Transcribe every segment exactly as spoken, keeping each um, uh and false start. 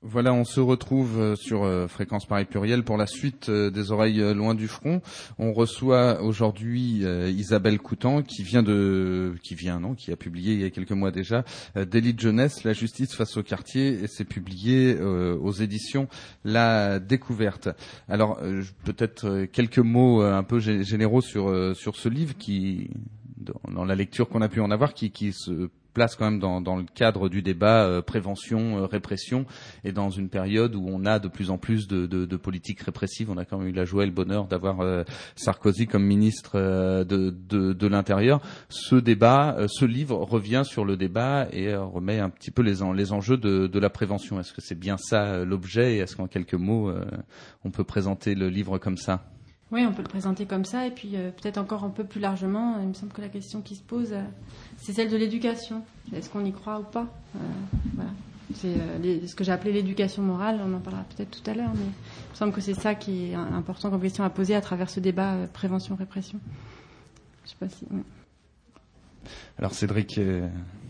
Voilà, on se retrouve sur euh, Fréquence Paris Pluriel pour la suite euh, des oreilles euh, loin du front. On reçoit aujourd'hui euh, Isabelle Coutan qui vient de, qui vient non, qui a publié il y a quelques mois déjà euh, Délit de jeunesse, la justice face au quartier, et c'est publié euh, aux éditions La Découverte. Alors euh, peut-être euh, quelques mots euh, un peu g- généraux sur euh, sur ce livre qui, dans, dans la lecture qu'on a pu en avoir, qui qui se place quand même dans, dans le cadre du débat euh, prévention, euh, répression, et dans une période où on a de plus en plus de, de, de politiques répressives. On a quand même eu la joie et le bonheur d'avoir euh, Sarkozy comme ministre euh, de, de, de l'Intérieur. Ce débat, euh, ce livre revient sur le débat et euh, remet un petit peu les, en, les enjeux de, de la prévention. Est-ce que c'est bien ça euh, l'objet, et est-ce qu'en quelques mots, euh, on peut présenter le livre comme ça ? Oui, on peut le présenter comme ça, et puis euh, peut-être encore un peu plus largement, il me semble que la question qui se pose, euh, c'est celle de l'éducation. Est-ce qu'on y croit ou pas ? euh, Voilà. C'est euh, les, ce que j'ai appelé l'éducation morale, on en parlera peut-être tout à l'heure, mais il me semble que c'est ça qui est important comme question à poser à travers ce débat euh, prévention-répression. Je sais pas si... Ouais. Alors Cédric... Euh...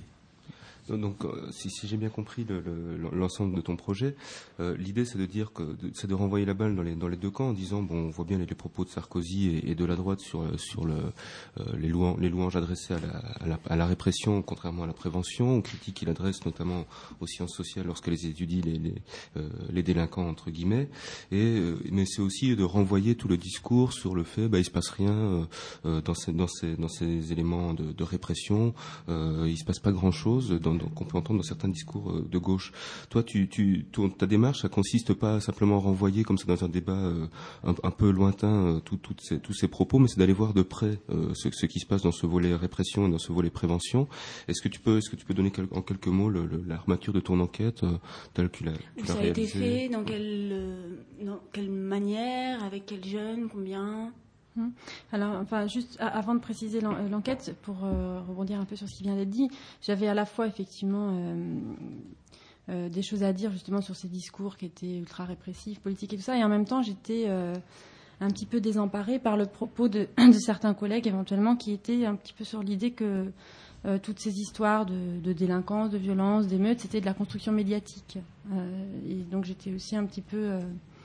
Donc, euh, si, si j'ai bien compris le, le, l'ensemble de ton projet, euh, l'idée c'est de dire que de, c'est de renvoyer la balle dans les, dans les deux camps en disant bon, on voit bien les, les propos de Sarkozy et, et de la droite sur, sur le, euh, les, louanges, les louanges adressées à la, à, la, à la répression, contrairement à la prévention. On critique qu'il adresse notamment aux sciences sociales lorsque les étudie les, les, euh, les délinquants entre guillemets. Et euh, mais c'est aussi de renvoyer tout le discours sur le fait bah il se passe rien euh, dans ces dans ces dans ces éléments de, de répression. Euh, il se passe pas grand chose dans qu'on peut entendre dans certains discours de gauche. Toi, tu, tu, ton, ta démarche, ça consiste pas simplement à renvoyer, comme c'est dans un débat euh, un, un peu lointain, euh, tout, tout ces, tous ces propos, mais c'est d'aller voir de près euh, ce, ce qui se passe dans ce volet répression et dans ce volet prévention. Est-ce que tu peux, est-ce que tu peux donner quel, en quelques mots le, le, l'armature de ton enquête, euh, telle que tu l'as, tu ça l'as a été réalisée? fait, dans quelle, euh, dans quelle manière, avec quels jeunes, combien? Alors, enfin, juste avant de préciser l'enquête, pour euh, rebondir un peu sur ce qui vient d'être dit, j'avais à la fois effectivement euh, euh, des choses à dire justement sur ces discours qui étaient ultra répressifs, politiques et tout ça, et en même temps j'étais euh, un petit peu désemparée par le propos de, de certains collègues éventuellement qui étaient un petit peu sur l'idée que euh, toutes ces histoires de, de délinquance, de violence, d'émeutes, c'était de la construction médiatique. Euh, et donc j'étais aussi un petit peu... Euh,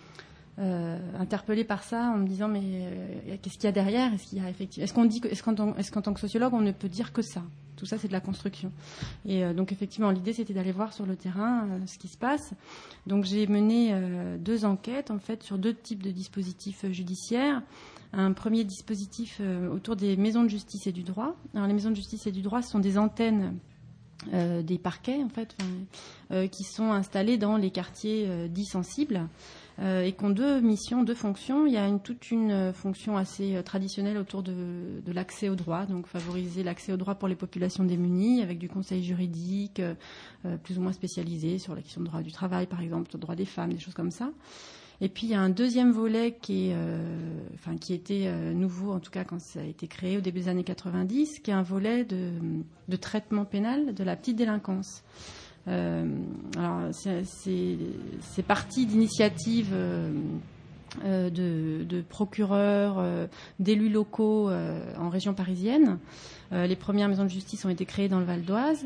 Euh, interpellée par ça en me disant mais euh, qu'est-ce qu'il y a derrière, est-ce qu'il y a effectivement, est-ce qu'on dit que, est-ce qu'en, est-ce qu'en tant que sociologue on ne peut dire que ça, tout ça c'est de la construction, et euh, donc effectivement l'idée c'était d'aller voir sur le terrain euh, ce qui se passe. Donc j'ai mené euh, deux enquêtes en fait sur deux types de dispositifs euh, judiciaires. Un premier dispositif euh, autour des maisons de justice et du droit. Alors les maisons de justice et du droit ce sont des antennes euh, des parquets en fait, euh, qui sont installées dans les quartiers euh, dits sensibles. Euh, et qui ont deux missions, deux fonctions. Il y a une, toute une fonction assez euh, traditionnelle autour de, de l'accès au droit, donc favoriser l'accès au droit pour les populations démunies, avec du conseil juridique euh, plus ou moins spécialisé sur la question du droit du travail, par exemple, sur le droit des femmes, des choses comme ça. Et puis il y a un deuxième volet qui, est, euh, enfin, qui était euh, nouveau, en tout cas quand ça a été créé au début des années quatre-vingt-dix, qui est un volet de, de traitement pénal de la petite délinquance. Euh, alors c'est, c'est, c'est parti d'initiatives euh, euh, de, de procureurs, euh, d'élus locaux euh, en région parisienne. Euh, les premières maisons de justice ont été créées dans le Val d'Oise.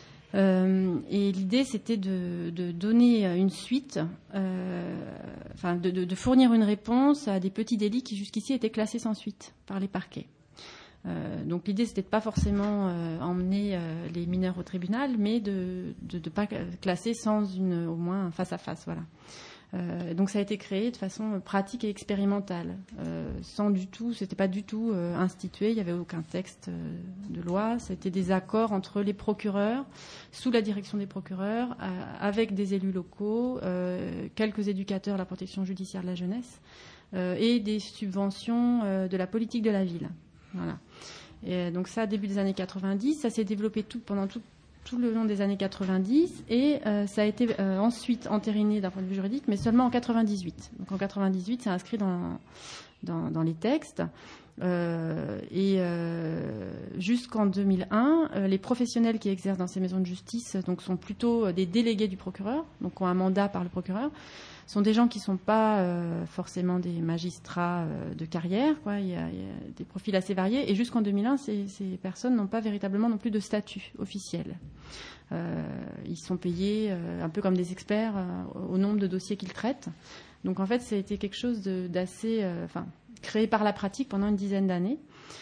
Euh, et l'idée, c'était de, de donner une suite, euh, enfin de, de, de fournir une réponse à des petits délits qui jusqu'ici étaient classés sans suite par les parquets. Euh, donc l'idée, c'était de pas forcément euh, emmener euh, les mineurs au tribunal, mais de de, de pas classer sans une, au moins face à face, voilà. Euh, donc ça a été créé de façon pratique et expérimentale, euh, sans du tout, c'était pas du tout euh, institué, il y avait aucun texte euh, de loi, c'était des accords entre les procureurs, sous la direction des procureurs, euh, avec des élus locaux, euh, quelques éducateurs de la protection judiciaire de la jeunesse, euh, et des subventions euh, de la politique de la ville. Voilà. Et donc ça, début des années quatre-vingt-dix, ça s'est développé tout, pendant tout, tout le long des années quatre-vingt-dix, et euh, ça a été euh, ensuite entériné d'un point de vue juridique, mais seulement en quatre-vingt-dix-huit. Donc en quatre-vingt-dix-huit, c'est inscrit dans, dans, dans les textes. Euh, et euh, jusqu'en deux mille un, euh, les professionnels qui exercent dans ces maisons de justice donc, sont plutôt des délégués du procureur, donc ont un mandat par le procureur. Sont des gens qui ne sont pas euh, forcément des magistrats euh, de carrière, quoi. Il y a, il y a des profils assez variés. Et jusqu'en deux mille un, ces, ces personnes n'ont pas véritablement non plus de statut officiel. Euh, ils sont payés euh, un peu comme des experts euh, au nombre de dossiers qu'ils traitent. Donc en fait, ça a été quelque chose de, d'assez... Euh, enfin, créé par la pratique pendant une dizaine d'années.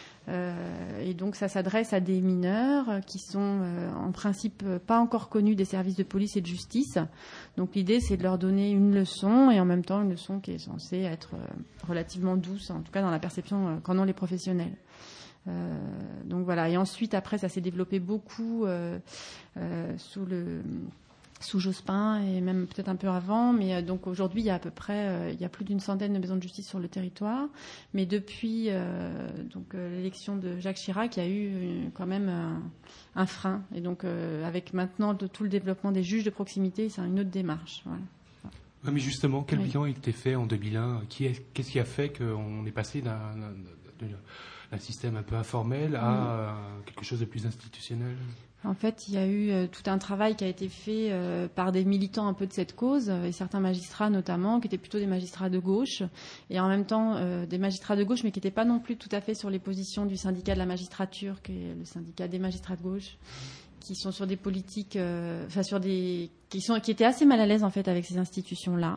Euh, et donc ça s'adresse à des mineurs qui sont euh, en principe pas encore connus des services de police et de justice. Donc l'idée c'est de leur donner une leçon et en même temps une leçon qui est censée être euh, relativement douce, en tout cas dans la perception euh, qu'en ont les professionnels. Euh, donc voilà. Et ensuite après ça s'est développé beaucoup euh, euh, sous le sous Jospin et même peut-être un peu avant, mais euh, donc aujourd'hui il y a à peu près euh, il y a plus d'une centaine de maisons de justice sur le territoire, mais depuis euh, donc euh, l'élection de Jacques Chirac, il y a eu euh, quand même un, un frein, et donc euh, avec maintenant de, tout le développement des juges de proximité, c'est une autre démarche. Voilà. Ouais, mais justement, quel oui. bilan a été fait en deux mille un? Qui est, qu'est-ce qui a fait qu'on est passé d'un, d'un, d'un système un peu informel à mmh. quelque chose de plus institutionnel? En fait, il y a eu euh, tout un travail qui a été fait euh, par des militants un peu de cette cause, euh, et certains magistrats notamment, qui étaient plutôt des magistrats de gauche, et en même temps euh, des magistrats de gauche, mais qui n'étaient pas non plus tout à fait sur les positions du syndicat de la magistrature, qui est le syndicat des magistrats de gauche, qui sont sur des politiques, euh, enfin sur des, qui sont, qui étaient assez mal à l'aise en fait avec ces institutions-là.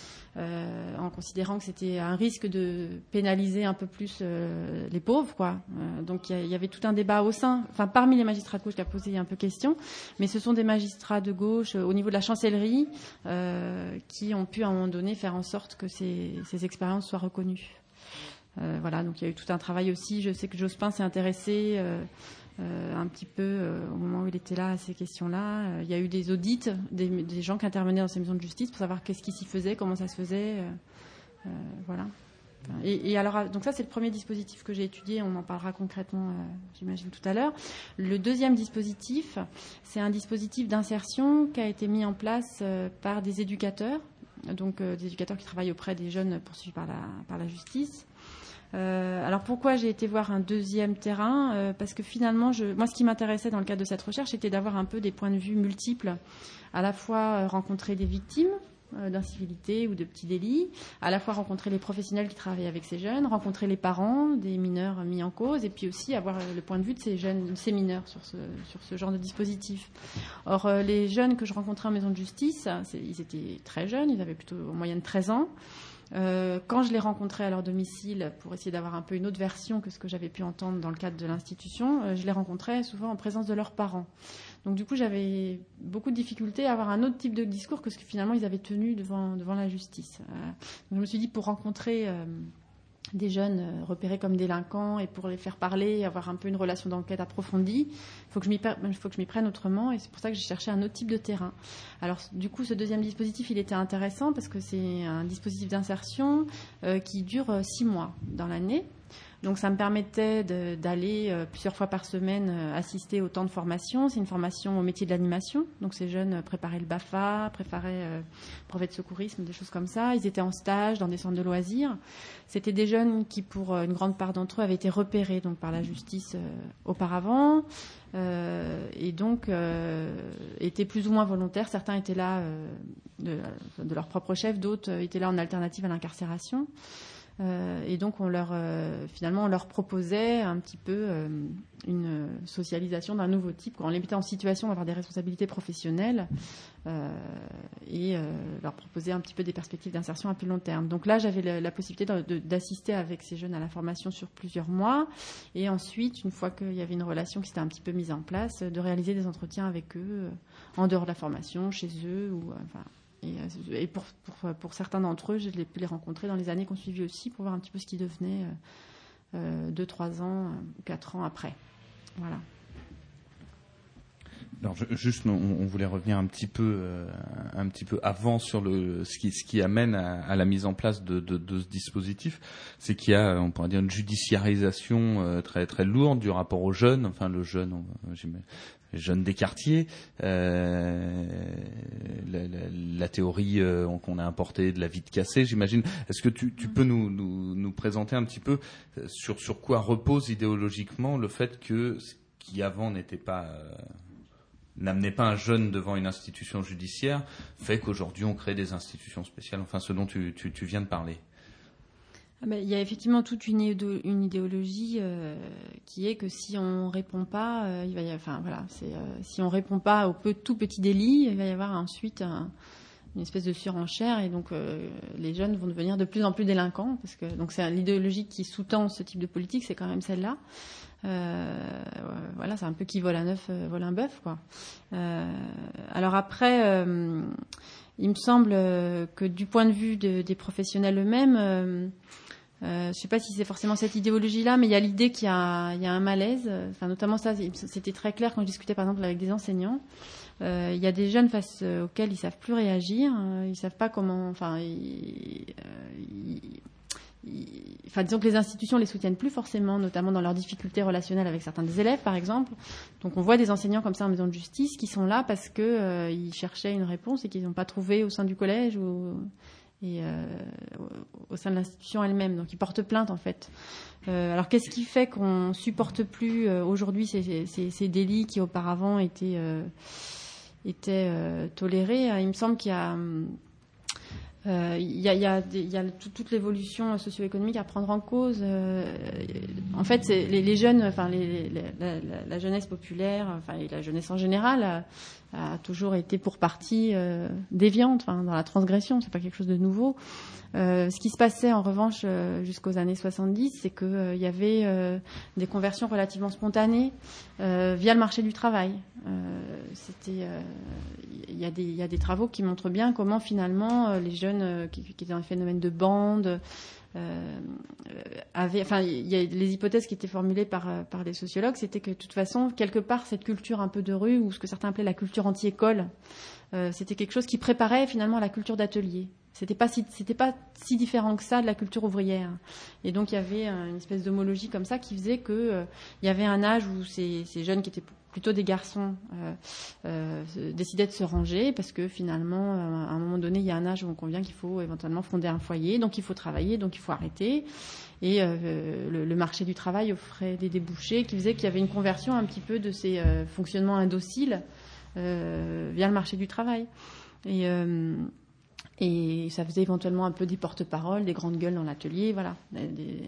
Euh, en considérant que c'était un risque de pénaliser un peu plus euh, les pauvres, quoi. Euh, donc il y, y avait tout un débat au sein, enfin parmi les magistrats de gauche qui a posé un peu question, mais ce sont des magistrats de gauche euh, au niveau de la chancellerie euh, qui ont pu à un moment donné faire en sorte que ces, ces expériences soient reconnues. Euh, voilà, donc il y a eu tout un travail aussi. Je sais que Jospin s'est intéressé euh, euh, un petit peu euh, au moment où il était là à ces questions-là. Euh, il y a eu des audits, des, des gens qui intervenaient dans ces maisons de justice pour savoir qu'est-ce qui s'y faisait, comment ça se faisait. Euh, euh, voilà. Et, et alors, donc ça, c'est le premier dispositif que j'ai étudié. On en parlera concrètement, euh, j'imagine, tout à l'heure. Le deuxième dispositif, c'est un dispositif d'insertion qui a été mis en place euh, par des éducateurs, donc euh, des éducateurs qui travaillent auprès des jeunes poursuivis par la, par la justice. Euh, alors pourquoi j'ai été voir un deuxième terrain euh, Parce que finalement, je, moi, ce qui m'intéressait dans le cadre de cette recherche, c'était d'avoir un peu des points de vue multiples, à la fois euh, rencontrer des victimes euh, d'incivilité ou de petits délits, à la fois rencontrer les professionnels qui travaillent avec ces jeunes, rencontrer les parents des mineurs mis en cause, et puis aussi avoir le point de vue de ces jeunes, de ces mineurs sur ce, sur ce genre de dispositif. Or, euh, les jeunes que je rencontrais en maison de justice, c'est, ils étaient très jeunes, ils avaient plutôt en moyenne treize ans. Euh, quand je les rencontrais à leur domicile pour essayer d'avoir un peu une autre version que ce que j'avais pu entendre dans le cadre de l'institution, euh, je les rencontrais souvent en présence de leurs parents. Donc du coup, j'avais beaucoup de difficultés à avoir un autre type de discours que ce que finalement ils avaient tenu devant, devant la justice. Euh, donc je me suis dit, pour rencontrer euh, des jeunes euh, repérés comme délinquants et pour les faire parler, avoir un peu une relation d'enquête approfondie, il faut que je m'y, per- faut que je m'y prenne autrement, et c'est pour ça que j'ai cherché un autre type de terrain. Alors du coup, ce deuxième dispositif, il était intéressant parce que c'est un dispositif d'insertion euh, qui dure euh, six mois dans l'année. Donc ça me permettait de, d'aller euh, plusieurs fois par semaine euh, assister au temps de formation. C'est une formation au métier de l'animation. Donc ces jeunes euh, préparaient le B A F A, préparaient euh, brevet de secourisme, des choses comme ça. Ils étaient en stage dans des centres de loisirs. C'était des jeunes qui, pour euh, une grande part d'entre eux, avaient été repérés donc, par la justice euh, auparavant. Euh, et donc euh, étaient plus ou moins volontaires. Certains étaient là euh, de, de leur propre chef, d'autres euh, étaient là en alternative à l'incarcération. Euh, et donc on leur euh, finalement on leur proposait un petit peu euh, une socialisation d'un nouveau type, quoi. On les mettait en situation d'avoir des responsabilités professionnelles euh, et euh, leur proposait un petit peu des perspectives d'insertion à plus long terme. Donc là j'avais la, la possibilité de, de, d'assister avec ces jeunes à la formation sur plusieurs mois, et ensuite une fois qu'il y avait une relation qui s'était un petit peu mise en place, de réaliser des entretiens avec eux euh, en dehors de la formation, chez eux ou euh, enfin. Et, et pour, pour, pour certains d'entre eux, j'ai pu les rencontrer dans les années qu'on suivit aussi pour voir un petit peu ce qui devenait euh, deux, trois ans, quatre ans après. Voilà. Alors je, juste, on, on voulait revenir un petit peu, euh, un petit peu avant sur le ce qui, ce qui amène à, à la mise en place de, de, de ce dispositif, c'est qu'il y a, on pourrait dire, une judiciarisation euh, très très lourde du rapport aux jeunes. Enfin, le jeune, on, jeunes des quartiers. Euh, la, la, la théorie euh, qu'on a importée de la vie de cassé, j'imagine. Est-ce que tu, tu peux nous, nous, nous présenter un petit peu sur, sur quoi repose idéologiquement le fait que ce qui avant n'était pas... Euh, n'amenait pas un jeune devant une institution judiciaire, fait qu'aujourd'hui on crée des institutions spéciales, enfin ce dont tu, tu, tu viens de parler. Ah ben, il y a effectivement toute une, idéo- une idéologie euh, qui est que si on répond pas, euh, il va y avoir, enfin voilà, c'est euh, si on répond pas au peu, tout petit délit, il va y avoir ensuite un, une espèce de surenchère et donc euh, les jeunes vont devenir de plus en plus délinquants parce que donc c'est l'idéologie qui sous-tend ce type de politique, c'est quand même celle-là. Euh, voilà, c'est un peu qui vole un œuf, euh, vole un bœuf, quoi. Euh, alors après, euh, il me semble que du point de vue de, des professionnels eux-mêmes, euh, euh, je ne sais pas si c'est forcément cette idéologie-là, mais il y a l'idée qu'il y a, il y a un malaise. Enfin, notamment ça, c'était très clair quand je discutais par exemple avec des enseignants. Euh, il y a des jeunes face auxquels ils savent plus réagir, euh, ils savent pas comment. Enfin, ils, euh, ils, Enfin, disons que les institutions les soutiennent plus forcément, notamment dans leurs difficultés relationnelles avec certains des élèves, par exemple. Donc, on voit des enseignants comme ça en maison de justice qui sont là parce que euh, ils cherchaient une réponse et qu'ils n'ont pas trouvé au sein du collège ou et, euh, au sein de l'institution elle-même. Donc, ils portent plainte en fait. Euh, alors, qu'est-ce qui fait qu'on supporte plus euh, aujourd'hui ces, ces, ces délits qui auparavant étaient euh, étaient euh, tolérés? Il me semble qu'il y a Il euh, y a, y a, des, y a tout, toute l'évolution socio-économique à prendre en cause. Euh, en fait, c'est les, les jeunes, enfin les, les, la, la, la jeunesse populaire, enfin et la jeunesse en général, a, a toujours été pour partie euh, déviante, enfin dans la transgression. C'est pas quelque chose de nouveau. Euh, ce qui se passait en revanche euh, jusqu'aux années soixante-dix, c'est qu'il euh, y avait euh, des conversions relativement spontanées euh, via le marché du travail. Euh, c'était, euh, il y a des, il y a des travaux qui montrent bien comment finalement euh, les jeunes euh, qui, qui étaient dans le phénomène de bande euh, avaient, enfin il y a les hypothèses qui étaient formulées par par les sociologues, c'était que de toute façon quelque part cette culture un peu de rue ou ce que certains appelaient la culture anti-école, euh, c'était quelque chose qui préparait finalement à la culture d'atelier. C'était pas si, c'était pas si différent que ça de la culture ouvrière. Et donc il y avait une espèce d'homologie comme ça qui faisait que euh, il y avait un âge où ces, ces jeunes qui étaient plutôt des garçons euh, euh, décidaient de se ranger parce que finalement à un moment donné il y a un âge où on convient qu'il faut éventuellement fonder un foyer, donc il faut travailler, donc il faut arrêter. Et euh, le, le marché du travail offrait des débouchés qui faisaient qu'il y avait une conversion un petit peu de ces euh, fonctionnements indociles euh, via le marché du travail. Et euh, Et ça faisait éventuellement un peu des porte-paroles, des grandes gueules dans l'atelier, voilà. Des,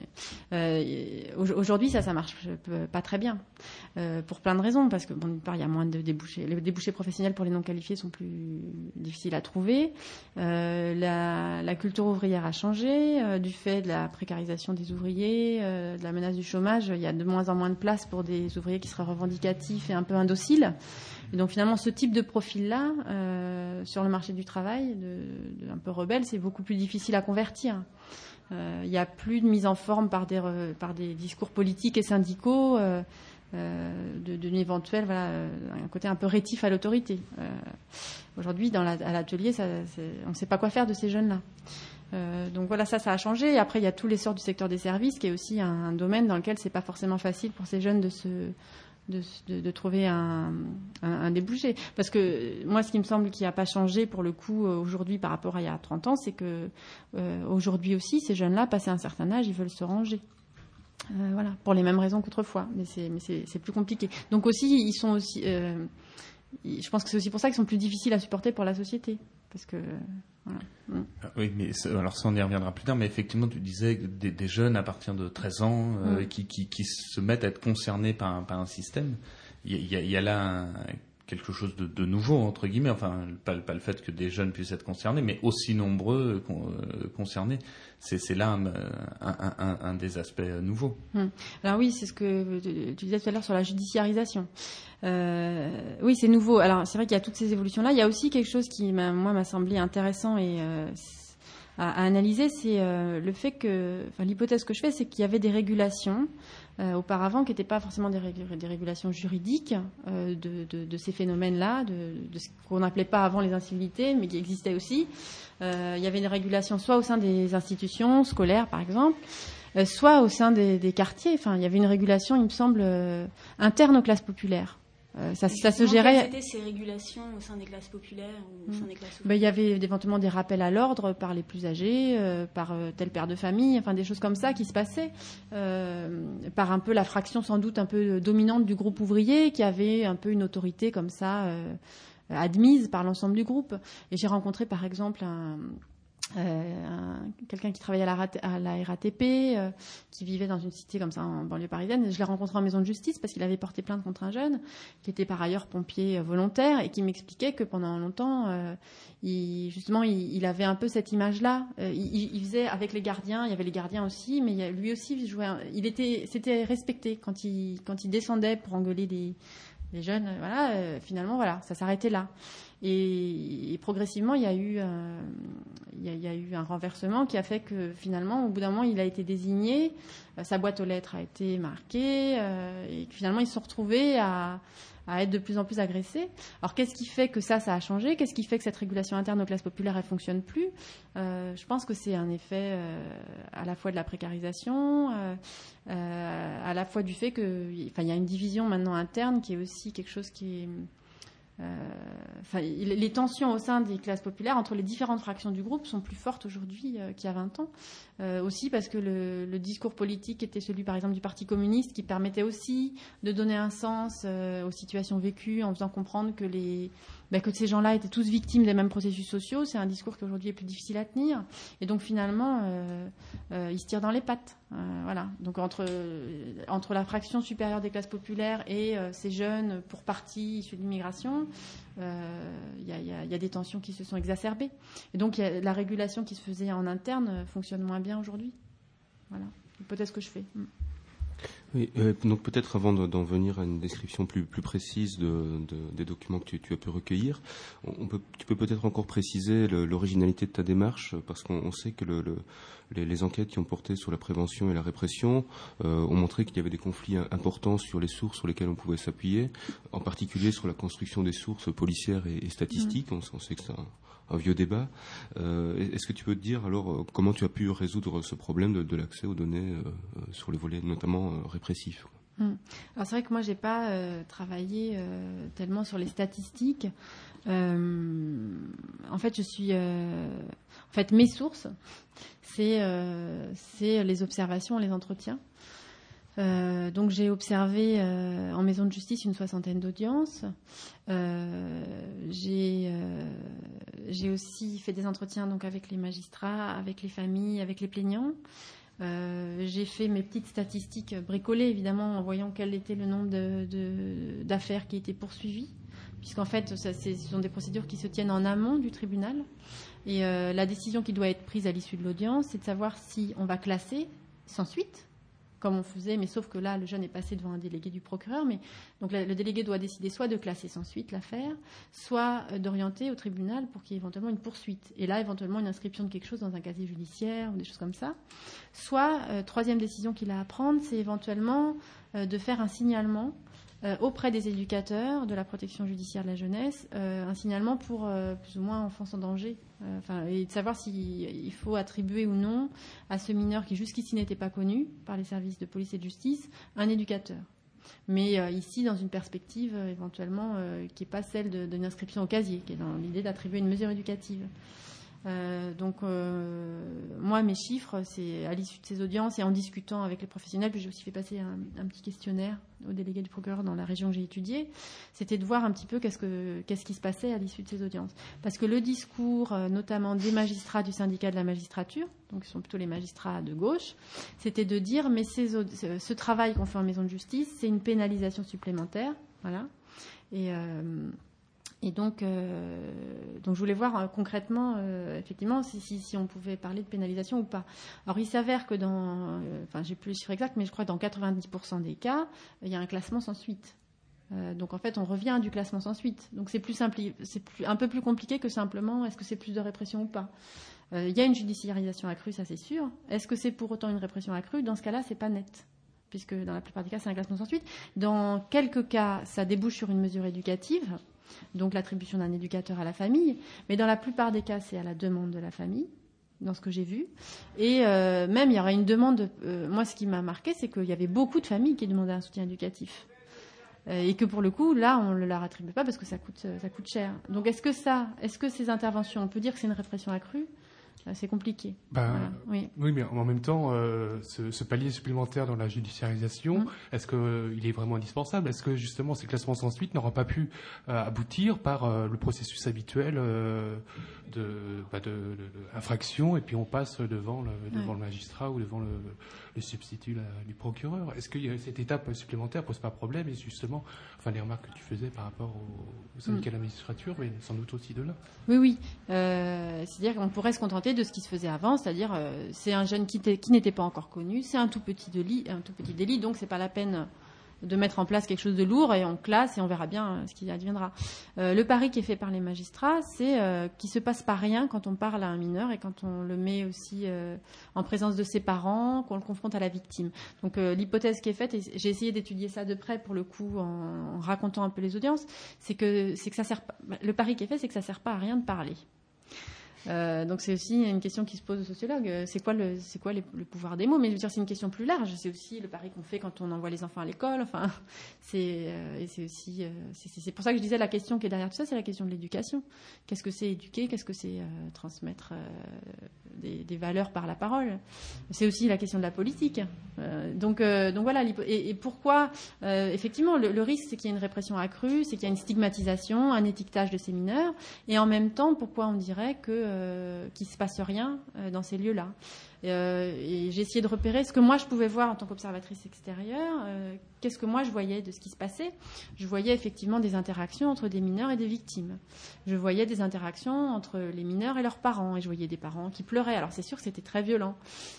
euh, aujourd'hui, ça, ça marche pas très bien, euh, pour plein de raisons, parce que bon, d'une part, il y a moins de débouchés. Les débouchés professionnels pour les non-qualifiés sont plus difficiles à trouver. Euh, la, la culture ouvrière a changé, euh, du fait de la précarisation des ouvriers, euh, de la menace du chômage. Il y a de moins en moins de place pour des ouvriers qui seraient revendicatifs et un peu indociles. Et donc finalement, ce type de profil-là, euh, sur le marché du travail, de, de, un peu rebelle, c'est beaucoup plus difficile à convertir. Euh, il n'y a plus de mise en forme par des, par des discours politiques et syndicaux, euh, euh, de, d'une éventuelle, voilà, un côté un peu rétif à l'autorité. Euh, aujourd'hui, dans la, à l'atelier, ça, c'est, on ne sait pas quoi faire de ces jeunes-là. Euh, donc voilà, ça, ça a changé. Et après, il y a tous les sorts du secteur des services, qui est aussi un, un domaine dans lequel c'est pas forcément facile pour ces jeunes de se De, de, de trouver un, un, un débouché. Parce que moi, ce qui me semble qui n'a pas changé pour le coup aujourd'hui par rapport à il y a trente ans, c'est que euh, aujourd'hui aussi, ces jeunes-là, passé un certain âge, ils veulent se ranger. Euh, voilà, pour les mêmes raisons qu'autrefois. Mais c'est, mais c'est, c'est plus compliqué. Donc aussi, ils sont aussi. Euh, je pense que c'est aussi pour ça qu'ils sont plus difficiles à supporter pour la société. Parce que. Voilà. Mm. Oui, mais alors ça, on y reviendra plus tard. Mais effectivement, tu disais des, des jeunes à partir de treize ans euh, mm. qui, qui, qui se mettent à être concernés par un, par un système. Il y a, il y a là un, quelque chose de, de nouveau, entre guillemets. Enfin, pas, pas le fait que des jeunes puissent être concernés, mais aussi nombreux con, euh, concernés. C'est, c'est là un, un, un, un des aspects nouveaux. Mm. Alors oui, c'est ce que tu disais tout à l'heure sur la judiciarisation. Euh, oui, c'est nouveau. Alors, c'est vrai qu'il y a toutes ces évolutions-là. Il y a aussi quelque chose qui, m'a, moi, m'a semblé intéressant et euh, à, à analyser, c'est euh, le fait que, enfin, l'hypothèse que je fais, c'est qu'il y avait des régulations euh, auparavant qui n'étaient pas forcément des, rég- des régulations juridiques euh, de, de, de ces phénomènes-là, de, de ce qu'on n'appelait pas avant les incivilités, mais qui existaient aussi. Euh, il y avait des régulations soit au sein des institutions scolaires, par exemple, euh, soit au sein des, des quartiers. Enfin, il y avait une régulation, il me semble, euh, interne aux classes populaires. Euh, ça, ça se gérait. Quelles étaient ces régulations au sein des classes populaires ou au sein des classes ben, il y avait éventuellement des rappels à l'ordre par les plus âgés, euh, par euh, tel père de famille, enfin des choses comme ça qui se passaient, euh, par un peu la fraction sans doute un peu dominante du groupe ouvrier qui avait un peu une autorité comme ça euh, admise par l'ensemble du groupe. Et j'ai rencontré par exemple un Euh, un, quelqu'un qui travaillait à la, à la R A T P, euh, qui vivait dans une cité comme ça en banlieue parisienne. Et je l'ai rencontré en maison de justice parce qu'il avait porté plainte contre un jeune qui était par ailleurs pompier volontaire et qui m'expliquait que pendant longtemps, euh, il, justement, il, il avait un peu cette image-là. Euh, il, il faisait avec les gardiens, il y avait les gardiens aussi, mais il, lui aussi il jouait. Un, il était, c'était respecté quand il, quand il descendait pour engueuler les, les jeunes. Voilà, euh, finalement, voilà, ça s'arrêtait là. Et, et progressivement, il y a eu, euh, il y a, il y a eu un renversement qui a fait que finalement, au bout d'un moment, il a été désigné, euh, sa boîte aux lettres a été marquée, euh, et finalement, ils se sont retrouvés à, à être de plus en plus agressés. Alors, qu'est-ce qui fait que ça, ça a changé ? Qu'est-ce qui fait que cette régulation interne aux classes populaires, elle fonctionne plus ? euh, Je pense que c'est un effet euh, à la fois de la précarisation, euh, euh, à la fois du fait que, enfin, il y a une division maintenant interne qui est aussi quelque chose qui est Euh, enfin, les tensions au sein des classes populaires entre les différentes fractions du groupe sont plus fortes aujourd'hui euh, qu'il y a vingt ans. Euh, aussi parce que le, le discours politique était celui, par exemple, du Parti communiste, qui permettait aussi de donner un sens euh, aux situations vécues en faisant comprendre que, les, ben, que ces gens-là étaient tous victimes des mêmes processus sociaux. C'est un discours qui aujourd'hui est plus difficile à tenir. Et donc finalement, euh, euh, ils se tirent dans les pattes. Euh, voilà. Donc entre, entre la fraction supérieure des classes populaires et euh, ces jeunes, pour partie issus de l'immigration, il euh, y, y, y a des tensions qui se sont exacerbées. Et donc y a, la régulation qui se faisait en interne euh, fonctionne moins bien aujourd'hui. Voilà. Peut-être ce que je fais. Mm. Oui, euh, donc peut-être avant d'en venir à une description plus, plus précise de, de, des documents que tu, tu as pu recueillir, on peut, tu peux peut-être encore préciser l'originalité de ta démarche, parce qu'on sait que le, le, les, les enquêtes qui ont porté sur la prévention et la répression euh, ont montré qu'il y avait des conflits importants sur les sources sur lesquelles on pouvait s'appuyer, en particulier sur la construction des sources policières et, et statistiques. Mmh. On, on sait que c'est un, un vieux débat. Euh, Est-ce que tu peux te dire alors comment tu as pu résoudre ce problème de, de l'accès aux données euh, sur les volets notamment euh, répressifs? Mmh. Alors c'est vrai que moi j'ai pas euh, travaillé euh, tellement sur les statistiques. Euh, en fait je suis, euh, en fait mes sources c'est euh, c'est les observations, les entretiens. Euh, donc j'ai observé euh, en maison de justice une soixantaine d'audiences. Euh, j'ai euh, j'ai aussi fait des entretiens donc avec les magistrats, avec les familles, avec les plaignants. Euh, j'ai fait mes petites statistiques bricolées, évidemment, en voyant quel était le nombre de, de, d'affaires qui étaient poursuivies, puisqu'en fait, ça, ce sont des procédures qui se tiennent en amont du tribunal. Et euh, la décision qui doit être prise à l'issue de l'audience, c'est de savoir si on va classer sans suite, comme on faisait, mais sauf que là, le jeune est passé devant un délégué du procureur. Mais donc le délégué doit décider soit de classer sans suite l'affaire, soit d'orienter au tribunal pour qu'il y ait éventuellement une poursuite. Et là, éventuellement, une inscription de quelque chose dans un casier judiciaire ou des choses comme ça. Soit, euh, troisième décision qu'il a à prendre, c'est éventuellement euh, de faire un signalement euh, auprès des éducateurs de la protection judiciaire de la jeunesse, euh, un signalement pour euh, plus ou moins enfance en danger. Euh, enfin, et de savoir s'il faut attribuer ou non à ce mineur qui jusqu'ici n'était pas connu par les services de police et de justice un éducateur. Mais euh, ici, dans une perspective euh, éventuellement euh, qui n'est pas celle d'une inscription au casier, qui est dans l'idée d'attribuer une mesure éducative. Euh, donc, euh, moi, mes chiffres, c'est à l'issue de ces audiences et en discutant avec les professionnels, puis j'ai aussi fait passer un, un petit questionnaire au délégué du procureur dans la région que j'ai étudiée, c'était de voir un petit peu qu'est-ce, que, qu'est-ce qui se passait à l'issue de ces audiences. Parce que le discours, euh, notamment des magistrats du syndicat de la magistrature, donc ce sont plutôt les magistrats de gauche, c'était de dire, mais ces, ce, ce travail qu'on fait en maison de justice, c'est une pénalisation supplémentaire, voilà, et... Euh, Et donc, euh, donc, je voulais voir euh, concrètement, euh, effectivement, si, si, si on pouvait parler de pénalisation ou pas. Alors, il s'avère que dans, euh, enfin, j'ai plus le chiffre exact, mais je crois que dans quatre-vingt-dix pour cent des cas, il y a un classement sans suite. Euh, donc, en fait, on revient du classement sans suite. Donc, c'est plus simple, c'est plus, un peu plus compliqué que simplement, est-ce que c'est plus de répression ou pas. Euh, il y a une judiciarisation accrue, ça c'est sûr. Est-ce que c'est pour autant une répression accrue? Dans ce cas-là, c'est pas net, puisque dans la plupart des cas, c'est un classement sans suite. Dans quelques cas, ça débouche sur une mesure éducative. Donc l'attribution d'un éducateur à la famille, mais dans la plupart des cas, c'est à la demande de la famille, dans ce que j'ai vu. Et euh, même, il y aura une demande... De, euh, moi, ce qui m'a marqué, c'est qu'il y avait beaucoup de familles qui demandaient un soutien éducatif. et que pour le coup, là, on ne leur attribue pas parce que ça coûte, ça coûte cher. Donc, est-ce que ça, est-ce que ces interventions, on peut dire que c'est une répression accrue ? C'est compliqué. Ben, voilà. oui. oui, mais en même temps, euh, ce, ce palier supplémentaire dans la judiciarisation, mmh. est-ce qu'il euh, est vraiment indispensable ? Est-ce que justement ces classements sans suite n'auront pas pu euh, aboutir par euh, le processus habituel euh, de, bah de, de, de infraction, et puis on passe devant le, devant ouais. le magistrat ou devant le, le substitut la, du procureur ? Est-ce que cette étape supplémentaire pose pas problème ? Et justement, enfin les remarques que tu faisais par rapport au, au syndicat mmh. de la magistrature, mais sans doute aussi de là. Oui, oui. Euh, c'est-à-dire qu'on pourrait se contenter de ce qui se faisait avant, c'est-à-dire euh, c'est un jeune qui, qui n'était pas encore connu, c'est un tout petit délit, un tout petit délit, donc c'est pas la peine de mettre en place quelque chose de lourd et on classe et on verra bien ce qui adviendra. Euh, le pari qui est fait par les magistrats, c'est euh, qu'il se passe pas rien quand on parle à un mineur et quand on le met aussi euh, en présence de ses parents, qu'on le confronte à la victime. Donc euh, l'hypothèse qui est faite, et j'ai essayé d'étudier ça de près pour le coup en, en racontant un peu les audiences, c'est que c'est que ça sert pas, le pari qui est fait, c'est que ça sert pas à rien de parler. Euh, donc c'est aussi une question qui se pose aux sociologues. C'est quoi le, c'est quoi les, le pouvoir des mots ? Mais je veux dire, c'est une question plus large. C'est aussi le pari qu'on fait quand on envoie les enfants à l'école. Enfin, c'est, euh, et c'est aussi, euh, c'est, c'est pour ça que je disais la question qui est derrière tout ça, c'est la question de l'éducation. Qu'est-ce que c'est éduquer ? Qu'est-ce que c'est euh, transmettre euh, des, des valeurs par la parole ? C'est aussi la question de la politique. Euh, donc, euh, donc voilà. Et, et pourquoi euh, effectivement le, le risque, c'est qu'il y ait une répression accrue, c'est qu'il y a une stigmatisation, un étiquetage de ces mineurs, et en même temps, pourquoi on dirait que Euh, qu'il ne se passe rien euh, dans ces lieux-là. Euh, et j'ai essayé de repérer ce que moi je pouvais voir en tant qu'observatrice extérieure. Euh, qu'est-ce que moi je voyais de ce qui se passait ? Je voyais effectivement des interactions entre des mineurs et des victimes. Je voyais des interactions entre les mineurs et leurs parents. Et je voyais des parents qui pleuraient. Alors c'est sûr que c'était très violent.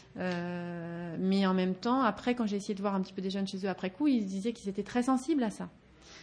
Euh, mais en même temps, après, quand j'ai essayé de voir un petit peu des jeunes chez eux après coup, ils disaient qu'ils étaient très sensibles à ça.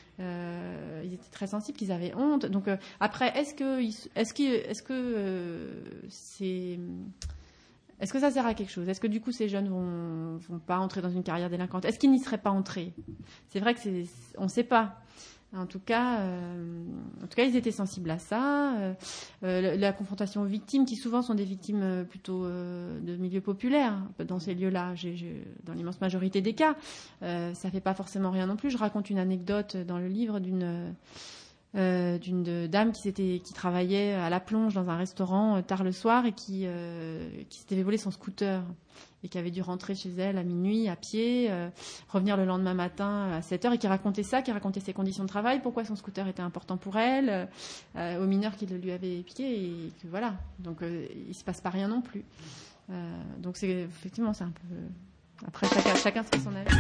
Euh, ils étaient très sensibles, qu'ils avaient honte. Donc euh, après, est-ce que, est-ce que, est-ce que euh, c'est, est-ce que ça sert à quelque chose ? Est-ce que du coup ces jeunes vont, vont pas entrer dans une carrière délinquante ? Est-ce qu'ils n'y seraient pas entrés ? C'est vrai que c'est, on ne sait pas. En tout cas, euh, en tout cas, ils étaient sensibles à ça. Euh, euh, la confrontation aux victimes, qui souvent sont des victimes plutôt euh, de milieux populaires, dans ces lieux-là, j'ai, j'ai, dans l'immense majorité des cas, euh, ça fait pas forcément rien non plus. Je raconte une anecdote dans le livre d'une euh, d'une dame qui s'était, qui travaillait à la plonge dans un restaurant euh, tard le soir et qui euh, qui s'était fait voler son scooter. Et qui avait dû rentrer chez elle à minuit, à pied, euh, revenir le lendemain matin à sept heures, et qui racontait ça, qui racontait ses conditions de travail, pourquoi son scooter était important pour elle, euh, aux mineurs qui le lui avaient piqué, et que voilà. Donc euh, il ne se passe pas rien non plus. Euh, donc c'est, effectivement, c'est un peu... Après, chacun, chacun se fait son avis.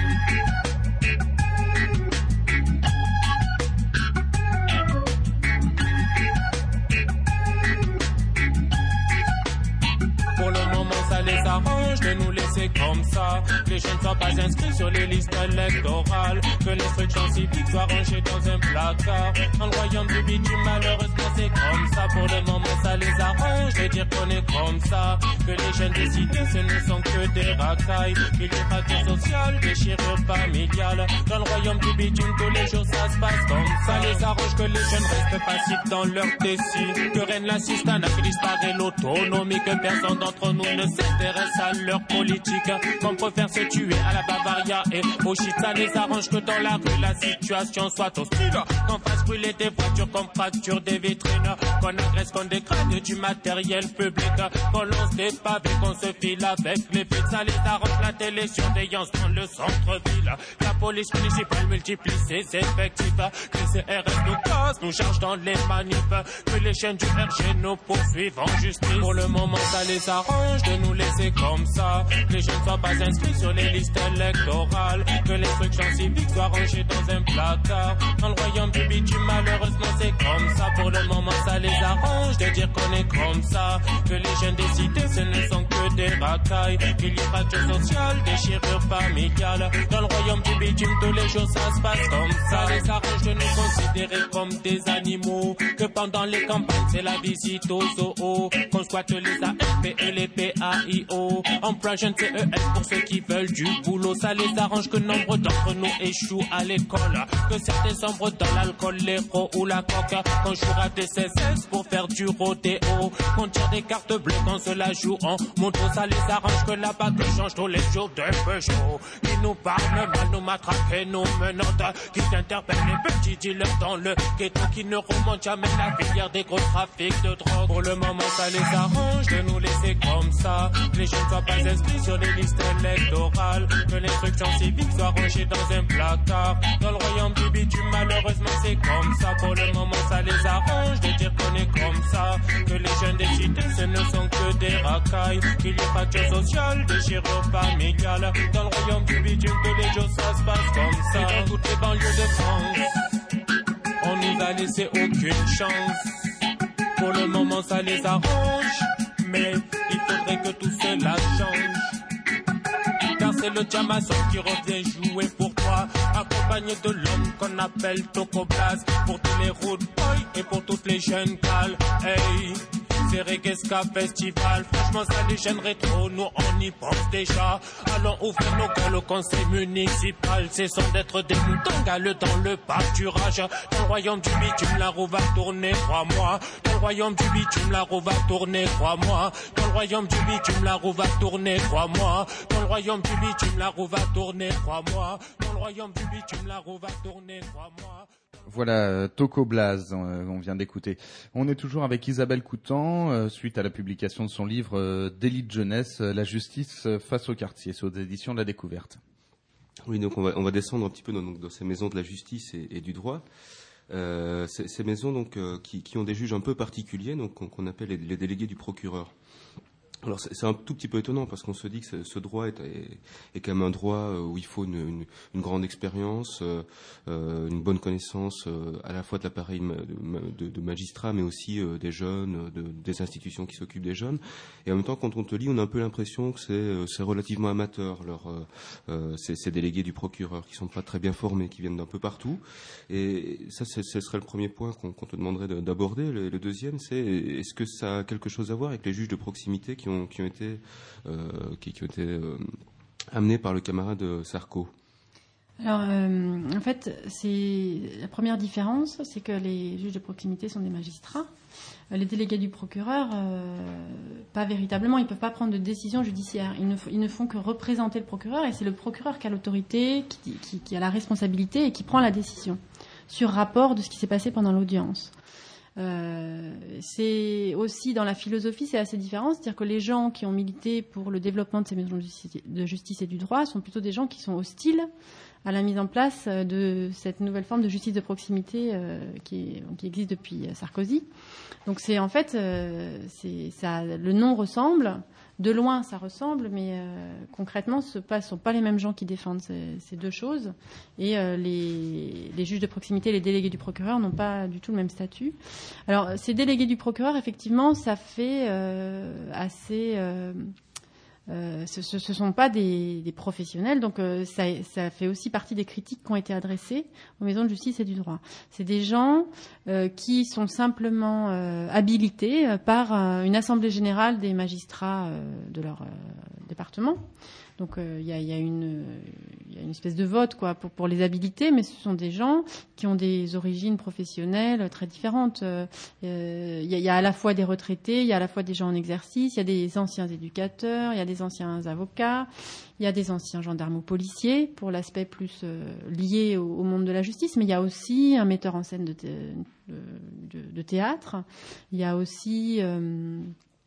Pour le moment, ça les arrange de nous laisser comme ça. Les jeunes ne soient pas inscrits sur les listes électorales. Que l'instruction civique soit rangée dans un placard. Dans le royaume du bitume, malheureusement, c'est comme ça. Pour le moment, ça les arrange de dire qu'on est comme ça. Que les jeunes décidés, ce ne sont que des racailles. Qu'il n'y ait pas de social, déchirure familiale. Dans le royaume du bitume, tous les jours, ça se passe comme ça. Ça les arrange que les jeunes restent passifs dans leur décide. Que règne l'assistance, que disparaît l'autonomie. Que personne d'entre nous ne s'intéresse à leur politique. Qu'on préfère se tuer à la Bavaria et au shit. Ça les arrange que dans la rue la situation soit hostile. Qu'on fasse brûler des voitures, qu'on fracture des vitrines, qu'on agresse, qu'on dégrade du matériel public, qu'on lance des pavés, qu'on se file avec les flics. Ça les arrange la télésurveillance dans le centre-ville. La police municipale multiplie ses effectifs. Que ces R S nous cassent, nous chargent dans les manifs. Que les chaînes du R G nous poursuivent en justice. Pour le moment ça les arrange de nous laisser comme ça. Que les jeunes ne soient pas inscrits sur les listes électorales. Que l'instruction civique soit rangée dans un placard. Dans le royaume du bitume, malheureusement c'est comme ça. Pour le moment ça les arrange de dire qu'on est comme ça. Que les jeunes décidés, ce ne sont que des racailles. Qu'il y ait fracture sociale, déchirure familiale. Dans le royaume du bitume, tous les jours ça se passe comme ça. Ça les arrange de nous considérer comme des animaux. Que pendant les campagnes c'est la visite aux zoos. Qu'on squatte les A F P et les P A I O. Emploie jeune C E S pour ceux qui veulent veulent du boulot, ça les arrange que nombre d'entre nous échouent à l'école, que certains sombrent dans l'alcool, l'héros ou la coque, qu'on jouera des C S S pour faire du rodéo, qu'on tire des cartes bleues quand se la joue en moto, ça les arrange que la bague change tous les jours de Peugeot, qui nous parlent mal, nous matraquent et nous menottent, qui interpellent les petits dealers dans le ghetto, qui ne remontent jamais la filière des gros trafics de drogue. Pour le moment ça les arrange de nous laisser comme ça, que les jeunes ne soient pas inscrits sur les listes électorales, que l'instruction civique soit rangée dans un placard. Dans le royaume du bitume, malheureusement c'est comme ça. Pour le moment ça les arrange de dire qu'on est comme ça, que les jeunes des cités ce ne sont que des racailles, qu'il y ait fracture sociale, déchirure familiale. Dans le royaume du bitume, tous les jours ça se passe comme ça. Et dans toutes les banlieues de France, on nous a laissé aucune chance. Pour le moment ça les arrange, mais il faudrait que tout cela change. Car c'est le diamason qui revient jouer pour toi, accompagné de l'homme qu'on appelle Tokoblas, pour tous les road boys et pour toutes les jeunes cales. Hey, c'est Reggae Ska Festival, franchement ça les gêne rétro, nous on y pense déjà. Allons ouvrir nos gueules au conseil municipal, cessons d'être des moutons galeux dans le pâturage. Dans le royaume du bitume, la roue va tourner, crois-moi. Dans le royaume du bitume, la roue va tourner, crois-moi. Dans le royaume du bitume, la roue va tourner, crois-moi. Dans le royaume du bitume, la roue va tourner, crois-moi. Dans le royaume du bitume, la roue va tourner, crois-moi. Voilà, Toko Blaze, on vient d'écouter. On est toujours avec Isabelle Coutan, euh, suite à la publication de son livre euh, Délit de jeunesse, la justice face au quartier, c'est aux éditions de la Découverte. Oui, donc on va, on va descendre un petit peu dans, donc, dans ces maisons de la justice et, et du droit. Euh, ces, ces maisons donc euh, qui, qui ont des juges un peu particuliers, donc qu'on, qu'on appelle les, les délégués du procureur. Alors c'est, c'est un tout petit peu étonnant parce qu'on se dit que ce, ce droit est, est, est quand même un droit où il faut une, une, une grande expérience, euh, une bonne connaissance euh, à la fois de l'appareil de, de, de magistrats, mais aussi euh, des jeunes, de, des institutions qui s'occupent des jeunes. Et en même temps, quand on te lit, on a un peu l'impression que c'est, c'est relativement amateur, leur, euh, ces, ces délégués du procureur, qui sont pas très bien formés, qui viennent d'un peu partout. Et ça, c'est, ce serait le premier point qu'on, qu'on te demanderait de, d'aborder. Le, le deuxième, c'est est-ce que ça a quelque chose à voir avec les juges de proximité qui ont qui ont été, euh, qui, qui ont été euh, amenés par le camarade Sarko. Alors, euh, en fait, c'est la première différence, c'est que les juges de proximité sont des magistrats. Les délégués du procureur, euh, pas véritablement, ils ne peuvent pas prendre de décision judiciaire. Ils ne, ils ne font que représenter le procureur, et c'est le procureur qui a l'autorité, qui, qui, qui a la responsabilité et qui prend la décision sur rapport de ce qui s'est passé pendant l'audience. Euh, c'est aussi dans la philosophie, c'est assez différent, c'est-à-dire que les gens qui ont milité pour le développement de ces maisons de justice et du droit sont plutôt des gens qui sont hostiles à la mise en place de cette nouvelle forme de justice de proximité euh, qui, qui existe depuis Sarkozy. Donc c'est en fait, euh, c'est, ça, le nom ressemble. De loin, ça ressemble, mais euh, concrètement, ce ne sont pas les mêmes gens qui défendent ces, ces deux choses. Et euh, les, les juges de proximité et les délégués du procureur n'ont pas du tout le même statut. Alors, ces délégués du procureur, effectivement, ça fait euh, assez... Euh, Euh, ce ne sont pas des, des professionnels, donc euh, ça, ça fait aussi partie des critiques qui ont été adressées aux maisons de justice et du droit. C'est des gens euh, qui sont simplement euh, habilités euh, par euh, une assemblée générale des magistrats euh, de leur euh, département. Donc il euh, y, y, y a une espèce de vote quoi pour, pour les habiliter, mais ce sont des gens qui ont des origines professionnelles très différentes. Il euh, euh, y, y a à la fois des retraités, il y a à la fois des gens en exercice, il y a des anciens éducateurs, il y a des anciens avocats, il y a des anciens gendarmes ou policiers pour l'aspect plus euh, lié au, au monde de la justice, mais il y a aussi un metteur en scène de, thé, de, de, de théâtre, il y a aussi euh,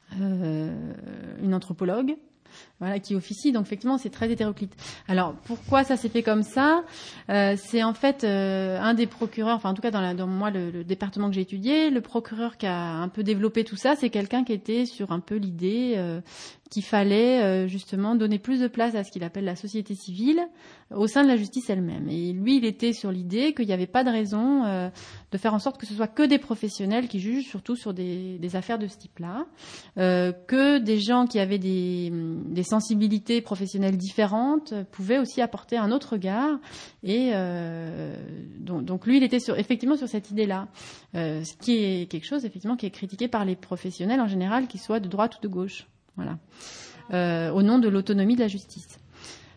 euh, une anthropologue. Voilà, qui officie. Donc, effectivement, c'est très hétéroclite. Alors, pourquoi ça s'est fait comme ça ? euh, C'est en fait euh, un des procureurs, enfin, en tout cas, dans, la, dans moi, le, le département que j'ai étudié, le procureur qui a un peu développé tout ça, c'est quelqu'un qui était sur un peu l'idée euh, qu'il fallait euh, justement donner plus de place à ce qu'il appelle la société civile au sein de la justice elle-même. Et lui, il était sur l'idée qu'il n'y avait pas de raison euh, de faire en sorte que ce soit que des professionnels qui jugent, surtout sur des, des affaires de ce type-là, euh, que des gens qui avaient des, des sensibilités professionnelles différentes pouvaient aussi apporter un autre regard. Et euh, donc, donc lui, il était sur, effectivement sur cette idée-là, euh, ce qui est quelque chose effectivement qui est critiqué par les professionnels en général, qu'ils soient de droite ou de gauche. Voilà, euh, au nom de l'autonomie de la justice.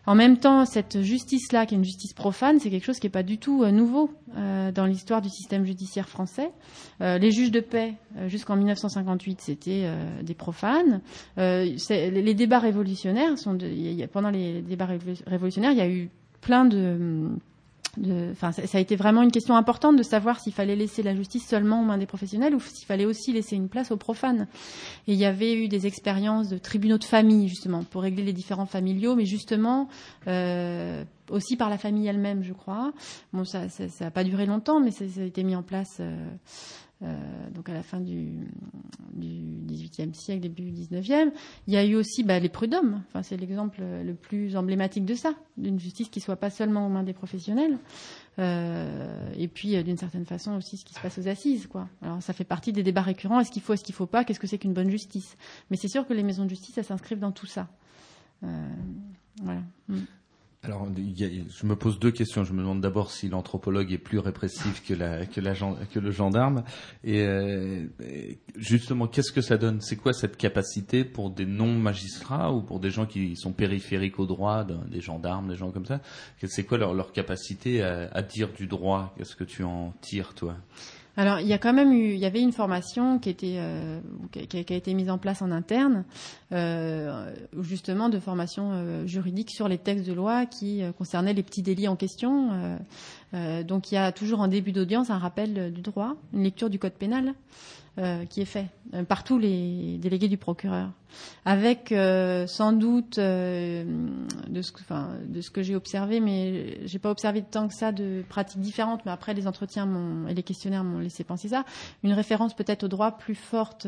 En même temps, cette justice-là, qui est une justice profane, c'est quelque chose qui n'est pas du tout euh, nouveau euh, dans l'histoire du système judiciaire français. Euh, les juges de paix, euh, jusqu'en mille neuf cent cinquante-huit, c'était euh, des profanes. Euh, c'est, les débats révolutionnaires, sont de, y a, y a, pendant les débats révolutionnaires, il y a eu plein de... De, enfin, ça, ça a été vraiment une question importante de savoir s'il fallait laisser la justice seulement aux mains des professionnels ou s'il fallait aussi laisser une place aux profanes. Et il y avait eu des expériences de tribunaux de famille, justement, pour régler les différends familiaux, mais justement euh, aussi par la famille elle-même, je crois. Bon, ça n'a pas duré longtemps, mais ça, ça a été mis en place euh, euh, donc à la fin du, du dix-huitième siècle, début du dix-neuvième. Il y a eu aussi bah, les prud'hommes. Enfin, c'est l'exemple le plus emblématique de ça, d'une justice qui ne soit pas seulement aux mains des professionnels. Euh, et puis, euh, d'une certaine façon aussi, ce qui se passe aux assises, quoi. Alors, ça fait partie des débats récurrents. Est-ce qu'il faut, est-ce qu'il ne faut pas? Qu'est-ce que c'est qu'une bonne justice? Mais c'est sûr que les maisons de justice, elles s'inscrivent dans tout ça. Euh, voilà. Mm. Alors, il y a, je me pose deux questions. Je me demande d'abord si l'anthropologue est plus répressif que, la, que, la, que le gendarme. Et, euh, et justement, qu'est-ce que ça donne? C'est quoi cette capacité pour des non-magistrats ou pour des gens qui sont périphériques au droit, des gendarmes, des gens comme ça? C'est quoi leur, leur capacité à, à dire du droit? Qu'est-ce que tu en tires, toi? Alors, il y a quand même eu, il y avait une formation qui était, euh, qui, a, qui a été mise en place en interne, euh, justement de formation euh, juridique sur les textes de loi qui euh, concernaient les petits délits en question. Euh, euh, donc, il y a toujours en début d'audience un rappel du droit, une lecture du code pénal euh, qui est fait euh, par tous les délégués du procureur, avec euh, sans doute euh, de ce que, enfin, de ce que j'ai observé, mais j'ai pas observé tant que ça de pratiques différentes. Mais après, les entretiens m'ont, et les questionnaires m'ont laissé penser ça. Une référence peut-être au droit plus forte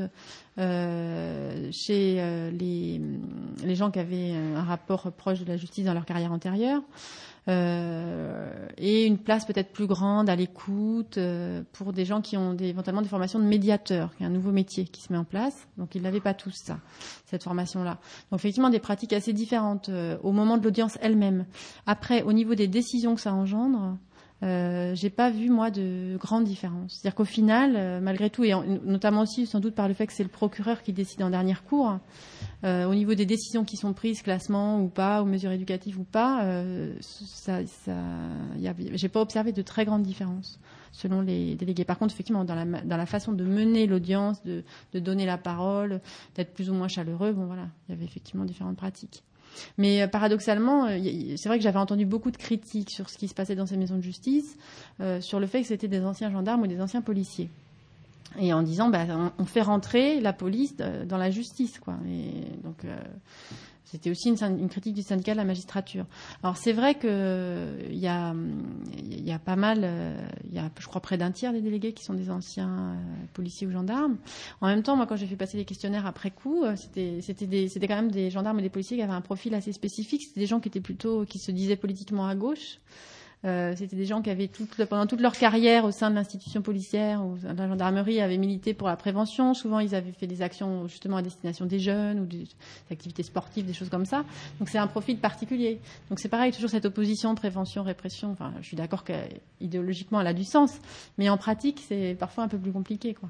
euh, chez euh, les, les gens qui avaient un rapport proche de la justice dans leur carrière antérieure. Euh, et une place peut-être plus grande à l'écoute euh, pour des gens qui ont des, éventuellement des formations de médiateurs, qui est un nouveau métier qui se met en place. Donc ils n'avaient pas tous ça, cette formation-là. Donc effectivement des pratiques assez différentes euh, au moment de l'audience elle-même. Après, au niveau des décisions que ça engendre, euh, j'ai pas vu moi de grandes différences. C'est-à-dire qu'au final, euh, malgré tout, et en, notamment aussi sans doute par le fait que c'est le procureur qui décide en dernière cour, euh, au niveau des décisions qui sont prises, classement ou pas, ou mesures éducatives ou pas, euh, ça, ça, y a, j'ai pas observé de très grandes différences selon les délégués. Par contre, effectivement, dans la, dans la façon de mener l'audience, de, de donner la parole, d'être plus ou moins chaleureux, bon voilà, il y avait effectivement différentes pratiques. Mais euh, paradoxalement, euh, c'est vrai que j'avais entendu beaucoup de critiques sur ce qui se passait dans ces maisons de justice, euh, sur le fait que c'était des anciens gendarmes ou des anciens policiers. Et en disant, bah, on, on fait rentrer la police de, dans la justice, quoi. Et donc, euh, c'était aussi une, une critique du syndicat de la magistrature. Alors, c'est vrai que il y a, il y a pas mal, il y a, je crois, près d'un tiers des délégués qui sont des anciens euh, policiers ou gendarmes. En même temps, moi, quand j'ai fait passer les questionnaires après coup, c'était, c'était des, c'était quand même des gendarmes et des policiers qui avaient un profil assez spécifique. C'était des gens qui étaient plutôt, qui se disaient politiquement à gauche. Euh, c'était des gens qui avaient toute, pendant toute leur carrière au sein de l'institution policière ou de la gendarmerie avaient milité pour la prévention. Souvent, ils avaient fait des actions justement à destination des jeunes ou des, des activités sportives, des choses comme ça. Donc, c'est un profil particulier. Donc, c'est pareil, toujours cette opposition prévention, répression. Enfin, je suis d'accord qu'idéologiquement, elle a du sens, mais en pratique, c'est parfois un peu plus compliqué, quoi.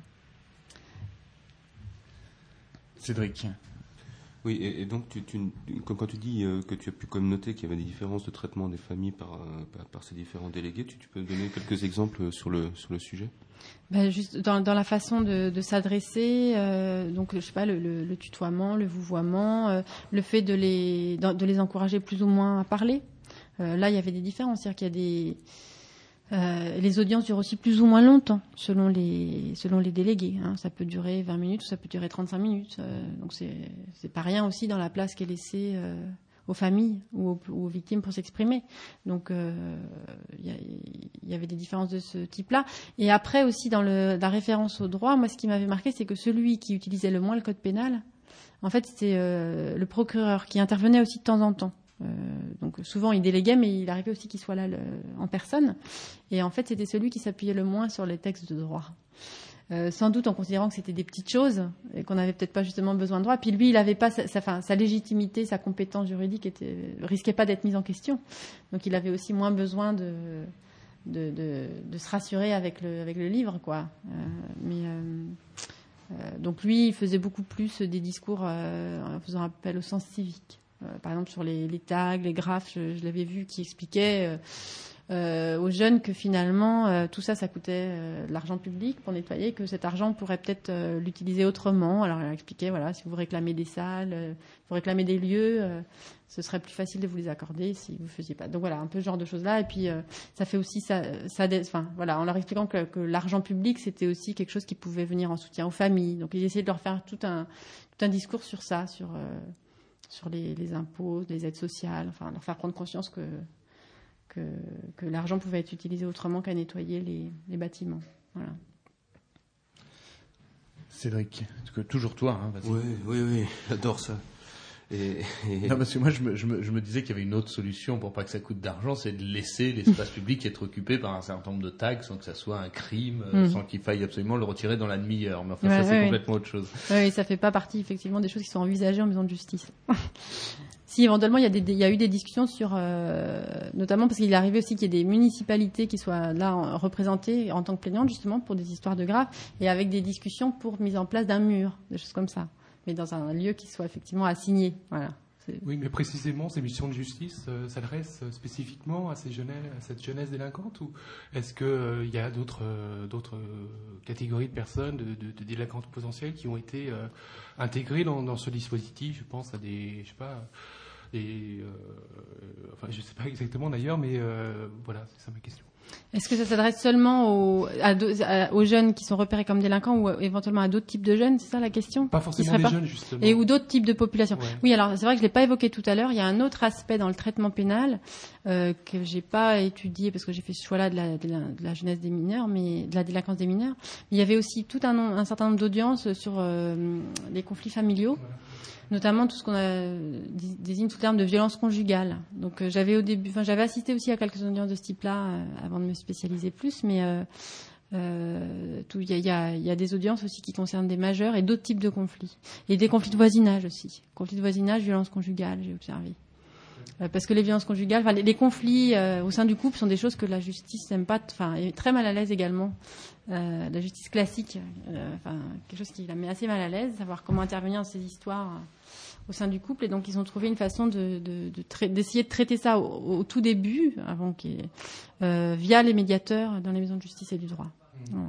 Cédric. Oui, et, et donc tu, tu, quand, quand tu dis euh, que tu as pu comme noter qu'il y avait des différences de traitement des familles par, euh, par, par ces différents délégués, tu, tu peux donner quelques exemples sur le, sur le sujet? Ben, juste dans, dans la façon de, de s'adresser, euh, donc je sais pas, le, le, le tutoiement, le vouvoiement, euh, le fait de les, de les encourager plus ou moins à parler. Euh, là, il y avait des différences, c'est-à-dire qu'il y a des Euh, les audiences durent aussi plus ou moins longtemps selon les selon les délégués. Hein. Ça peut durer vingt minutes ou ça peut durer trente-cinq minutes. Euh, donc c'est c'est pas rien aussi dans la place qui est laissée euh, aux familles ou aux, ou aux victimes pour s'exprimer. Donc il euh, y, y avait des différences de ce type-là. Et après aussi dans le, la référence au droit, moi ce qui m'avait marqué, c'est que celui qui utilisait le moins le code pénal, en fait c'était euh, le procureur qui intervenait aussi de temps en temps. Euh, donc souvent il déléguait, mais il arrivait aussi qu'il soit là le, en personne. Et en fait, c'était celui qui s'appuyait le moins sur les textes de droit. Euh, sans doute en considérant que c'était des petites choses et qu'on n'avait peut-être pas justement besoin de droit. Puis lui, il avait pas sa, sa, enfin, sa légitimité, sa compétence juridique était, risquait pas d'être mise en question. Donc il avait aussi moins besoin de, de, de, de se rassurer avec le, avec le livre, quoi. Euh, mais euh, euh, donc lui, il faisait beaucoup plus des discours euh, en faisant appel au sens civique. Euh, par exemple, sur les, les tags, les graphes, je, je l'avais vu qui expliquait euh, euh, aux jeunes que finalement, euh, tout ça, ça coûtait euh, de l'argent public pour nettoyer, que cet argent pourrait peut-être euh, l'utiliser autrement. Alors, elle expliquait, voilà, si vous réclamez des salles, euh, vous réclamez des lieux, euh, ce serait plus facile de vous les accorder si vous ne faisiez pas. Donc voilà, un peu ce genre de choses-là. Et puis, euh, ça fait aussi ça, ça enfin, voilà, en leur expliquant que, que l'argent public, c'était aussi quelque chose qui pouvait venir en soutien aux familles. Donc, ils essayaient de leur faire tout un, tout un discours sur ça, sur, euh, sur les, les impôts, les aides sociales, enfin, leur faire prendre conscience que, que, que l'argent pouvait être utilisé autrement qu'à nettoyer les, les bâtiments. Voilà. Cédric, toujours toi, hein, vas-y. Oui, oui, oui, j'adore ça. Et, et... Non, parce que moi, je me, je, me, je me disais qu'il y avait une autre solution pour pas que ça coûte d'argent, c'est de laisser l'espace public être occupé par un certain nombre de tags sans que ça soit un crime, mmh. sans qu'il faille absolument le retirer dans la demi-heure. Mais enfin, ouais, ça, c'est ouais, complètement autre chose. Oui, ça fait pas partie, effectivement, des choses qui sont envisagées en maison de justice. Si, éventuellement, il y a, des, il y a eu des discussions sur, euh, notamment parce qu'il est arrivé aussi qu'il y ait des municipalités qui soient là en, représentées en tant que plaignantes, justement, pour des histoires de graves, et avec des discussions pour mise en place d'un mur, des choses comme ça. Mais dans un lieu qui soit effectivement assigné. Voilà. C'est... Oui, mais précisément, ces missions de justice euh, s'adressent spécifiquement à, ces jeunesse, à cette jeunesse délinquante, ou est-ce qu'il euh, y a d'autres, euh, d'autres catégories de personnes, de, de, de délinquantes potentielles qui ont été euh, intégrées dans, dans ce dispositif? Je pense à des, je sais pas, des, euh, enfin, je sais pas exactement d'ailleurs, mais euh, voilà, c'est ça ma question. Est-ce que ça s'adresse seulement aux, à, à, aux jeunes qui sont repérés comme délinquants ou éventuellement à d'autres types de jeunes? C'est ça la question? Pas forcément des pas... jeunes, justement. Et ou d'autres types de populations. Ouais. Oui, alors c'est vrai que je l'ai pas évoqué tout à l'heure. Il y a un autre aspect dans le traitement pénal euh, que j'ai pas étudié parce que j'ai fait ce choix-là de la, de, la, de la jeunesse des mineurs, mais de la délinquance des mineurs. Mais il y avait aussi tout un, un certain nombre d'audiences sur euh, les conflits familiaux. Ouais. Notamment tout ce qu'on a, désigne sous le terme de violence conjugale. Donc euh, j'avais au début, enfin j'avais assisté aussi à quelques audiences de ce type-là euh, avant de me spécialiser plus, mais euh, euh, tout, il y a, y, a, y a des audiences aussi qui concernent des majeurs et d'autres types de conflits et des conflits de voisinage aussi, conflits de voisinage, violence conjugale, j'ai observé. Euh, parce que les violences conjugales, enfin les, les conflits euh, au sein du couple sont des choses que la justice n'aime pas, enfin est très mal à l'aise également. Euh, la justice classique, euh, enfin quelque chose qui la met assez mal à l'aise, savoir comment intervenir dans ces histoires euh, au sein du couple, et donc ils ont trouvé une façon de, de, de tra- d'essayer de traiter ça au, au tout début, avant qu'il y ait, euh, via les médiateurs dans les maisons de justice et du droit. Voilà.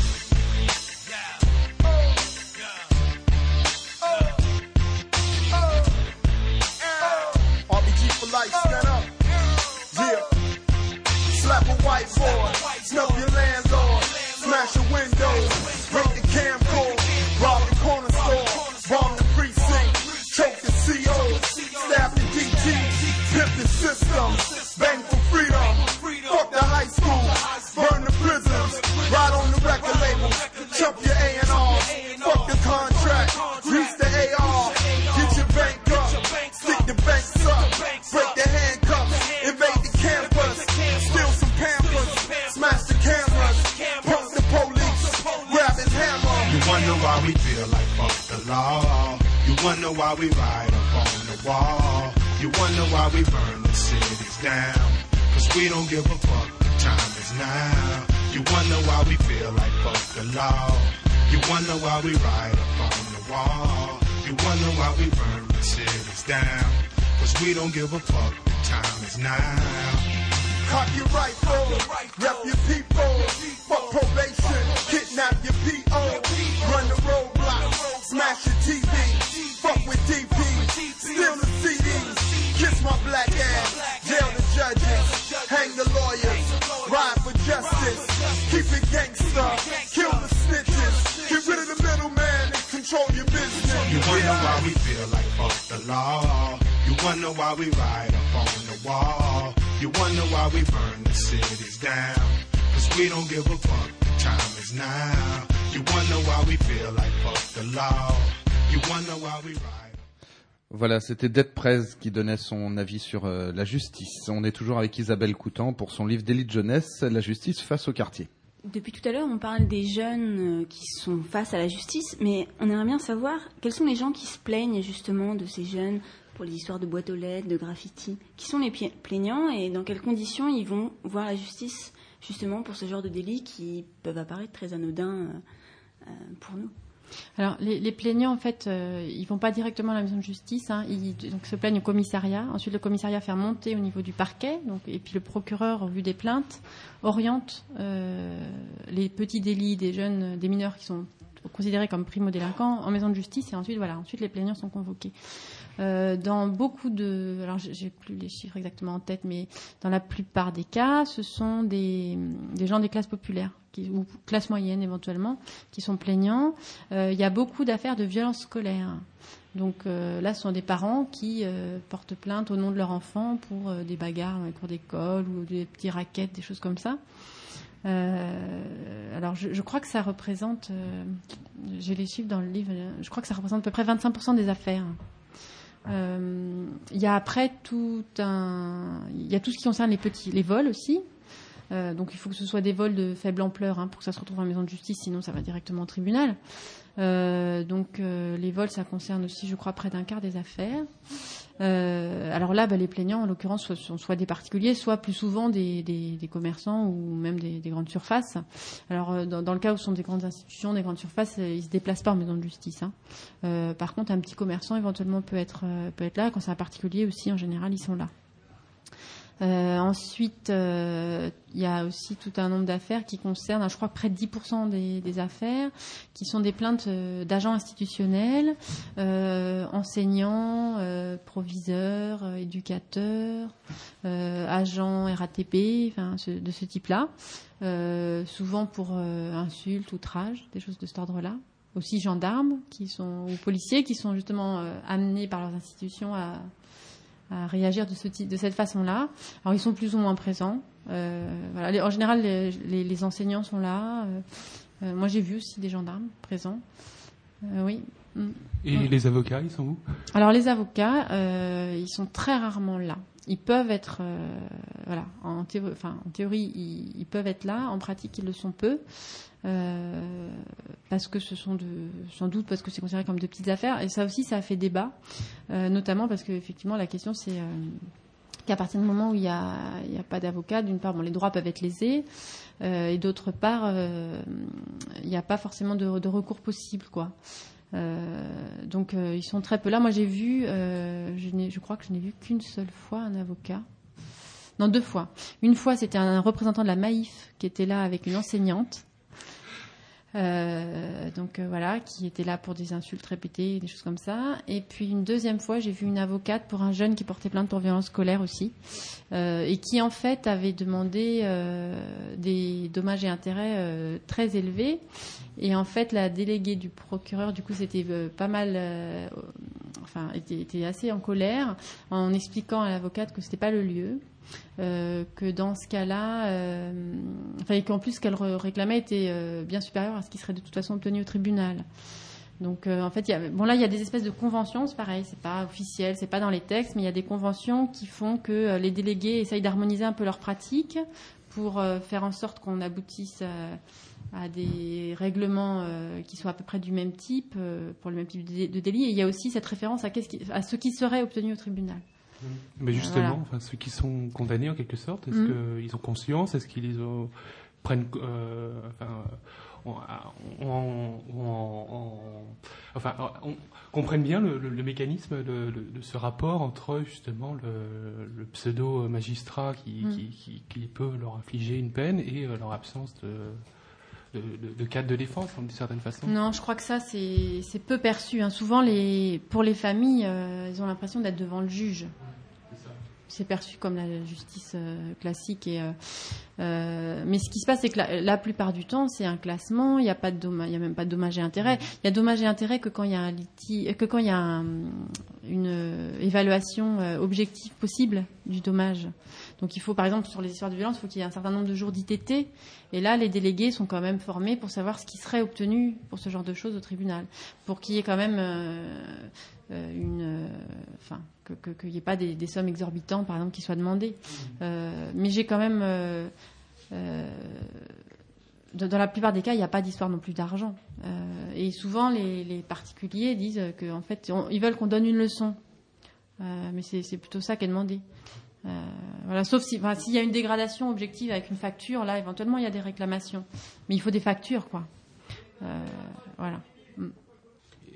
Slap a whiteboard, snub your landlord, smash your windows, break the camcorder, rob the corner store, bomb the precinct, choke the C O, stab the D T, pimp the system, bang for freedom, fuck the high school, burn the prisons, ride on the record labels, chump your A and R, fuck the contract, grease the A R, get your bank up, stick the banks up, break the handcuffs, invade the campus, steal some Pampers, smash the cameras, punk the police, grab his hammer. You wonder why we feel like fuck the law. You wonder why we ride up on the wall. You wonder why we burn the cities down. Cause we don't give a fuck, the time is now. You wonder why we feel like fuck the law. You wonder why we ride up on the wall. You wonder why we burn the cities down. Cause we don't give a fuck, the time is now. Cock your rifle, rep your people, fuck probation, kidnap your P O, run the roadblocks, smash your T V, fuck with D P, steal the C Ds, kiss my black ass, jail the judges, hang the lawyers, ride for justice, keep it gangster, kill the snitches, get rid of the middleman and control your business. You wonder why we feel like fuck the law. You wonder why we ride up on the wall. You wonder why we burn the cities down. Cause we don't give a fuck, the time is now. You wonder why we feel like fuck the law. You wonder why we ride. Voilà, c'était Dead Prez qui donnait son avis sur euh, la justice. On est toujours avec Isabelle Coutan pour son livre d'élite jeunesse, La justice face au quartier. Depuis tout à l'heure, on parle des jeunes qui sont face à la justice, mais on aimerait bien savoir quels sont les gens qui se plaignent justement de ces jeunes pour les histoires de boîtes aux lettres, de graffiti. Qui sont les plaignants et dans quelles conditions ils vont voir la justice justement pour ce genre de délits qui peuvent apparaître très anodins euh, pour nous. Alors, les, les plaignants, en fait, euh, ils vont pas directement à la maison de justice. Hein, ils donc, se plaignent au commissariat. Ensuite, le commissariat fait remonter au niveau du parquet. Donc, et puis, le procureur, au vu des plaintes, oriente euh, les petits délits des jeunes, des mineurs qui sont considérés comme primo-délinquants en maison de justice. Et ensuite, voilà, ensuite, les plaignants sont convoqués. Euh, dans beaucoup de... Alors, j'ai plus les chiffres exactement en tête, mais dans la plupart des cas, ce sont des, des gens des classes populaires. Qui, ou classe moyenne éventuellement, qui sont plaignants. Euh, il y a beaucoup d'affaires de violence scolaire. Donc euh, là, ce sont des parents qui euh, portent plainte au nom de leur enfant pour euh, des bagarres dans les cours d'école ou des petits rackets, des choses comme ça. Euh, alors je, je crois que ça représente, euh, j'ai les chiffres dans le livre, je crois que ça représente à peu près vingt-cinq pour cent des affaires. Euh, il y a après tout un... Il y a tout ce qui concerne les petits, les vols aussi. Euh, donc il faut que ce soit des vols de faible ampleur hein, pour que ça se retrouve en maison de justice, sinon ça va directement au tribunal. Euh, donc euh, les vols, ça concerne aussi, je crois, près d'un quart des affaires. Euh, alors là, bah, les plaignants, en l'occurrence, soit, sont soit des particuliers, soit plus souvent des, des, des commerçants ou même des, des grandes surfaces. Alors euh, dans, dans le cas où ce sont des grandes institutions, des grandes surfaces, euh, ils se déplacent pas en maison de justice. Hein. Euh, par contre, un petit commerçant éventuellement peut être euh, peut être là. Quand c'est un particulier aussi, en général, ils sont là. Euh, ensuite, euh, il y a aussi tout un nombre d'affaires qui concernent, je crois, près de dix pour cent des, des affaires, qui sont des plaintes euh, d'agents institutionnels, euh, enseignants, euh, proviseurs, euh, éducateurs, euh, agents R A T P, enfin, ce, de ce type-là, euh, souvent pour euh, insultes, outrages, des choses de cet ordre-là. Aussi gendarmes qui sont, ou policiers qui sont justement euh, amenés par leurs institutions à à réagir de, ce type, de cette façon-là. Alors, ils sont plus ou moins présents. Euh, voilà. Les, en général, les, les, les enseignants sont là. Euh, euh, moi, j'ai vu aussi des gendarmes présents. Euh, oui. Et ouais. Les avocats, ils sont où? Alors, les avocats, euh, ils sont très rarement là. Ils peuvent être... Euh, voilà. En, théo- enfin, en théorie, ils, ils peuvent être là. En pratique, ils le sont peu. Euh, parce que ce sont de, sans doute parce que c'est considéré comme de petites affaires, et ça aussi ça a fait débat, euh, notamment parce que effectivement la question c'est euh, qu'à partir du moment où il y a, il y a pas d'avocat, d'une part bon les droits peuvent être lésés, euh, et d'autre part euh, il n'y a pas forcément de, de recours possible quoi. Euh, donc euh, ils sont très peu là. Moi j'ai vu, euh, je, n'ai, je crois que je n'ai vu qu'une seule fois un avocat. Non, deux fois. Une fois c'était un représentant de la Maïf qui était là avec une enseignante. Euh, donc euh, voilà, qui était là pour des insultes répétées, des choses comme ça. Et puis une deuxième fois, j'ai vu une avocate pour un jeune qui portait plainte pour violence scolaire aussi, euh, et qui en fait avait demandé euh, des dommages et intérêts euh, très élevés. Et en fait, la déléguée du procureur, du coup, c'était euh, pas mal, euh, enfin, était, était assez en colère en expliquant à l'avocate que c'était pas le lieu. Euh, que dans ce cas-là, euh, enfin, et qu'en plus ce qu'elle réclamait était euh, bien supérieur à ce qui serait de toute façon obtenu au tribunal. Donc euh, en fait, il y a, bon là il y a des espèces de conventions, c'est pareil, c'est pas officiel, c'est pas dans les textes, mais il y a des conventions qui font que euh, les délégués essayent d'harmoniser un peu leurs pratiques pour euh, faire en sorte qu'on aboutisse à, à des règlements euh, qui soient à peu près du même type euh, pour le même type de, de délit. Et il y a aussi cette référence à, qu'est-ce qui, à ce qui serait obtenu au tribunal. Mais justement, voilà. Enfin, ceux qui sont condamnés en quelque sorte, est-ce mmh. qu'ils ont conscience, est-ce qu'ils ont, prennent, euh, enfin, on, on, on, on, enfin, on comprenne bien le, le, le mécanisme de, de, de ce rapport entre justement le, le pseudo magistrat qui, mmh. qui, qui, qui peut leur infliger une peine et euh, leur absence de De, de, de cadre de défense, d'une certaine façon. Non, je crois que ça, c'est, c'est peu perçu. Hein. Souvent, les, pour les familles, euh, ils ont l'impression d'être devant le juge. C'est ça. C'est perçu comme la justice euh, classique. Et, euh, euh, mais ce qui se passe, c'est que la, la plupart du temps, c'est un classement. Il n'y a pas de dommage, il y a même pas de dommages et intérêts. Il y a dommages et intérêts que quand il y a un litige, que quand il y a un, une euh, évaluation euh, objective possible du dommage. Donc il faut, par exemple, sur les histoires de violence, il faut qu'il y ait un certain nombre de jours d'I T T. Et là, les délégués sont quand même formés pour savoir ce qui serait obtenu pour ce genre de choses au tribunal. Pour qu'il y ait quand même euh, une... Enfin, euh, que, que, qu'il n'y ait pas des, des sommes exorbitantes, par exemple, qui soient demandées. Euh, mais j'ai quand même... Euh, euh, dans la plupart des cas, il n'y a pas d'histoire non plus d'argent. Euh, et souvent, les, les particuliers disent qu'en fait, on, ils veulent qu'on donne une leçon. Euh, mais c'est, c'est plutôt ça qui est demandé. Euh, voilà, sauf si, enfin, s'il y a une dégradation objective avec une facture, là, éventuellement, il y a des réclamations. Mais il faut des factures, quoi. Euh, voilà. Mm.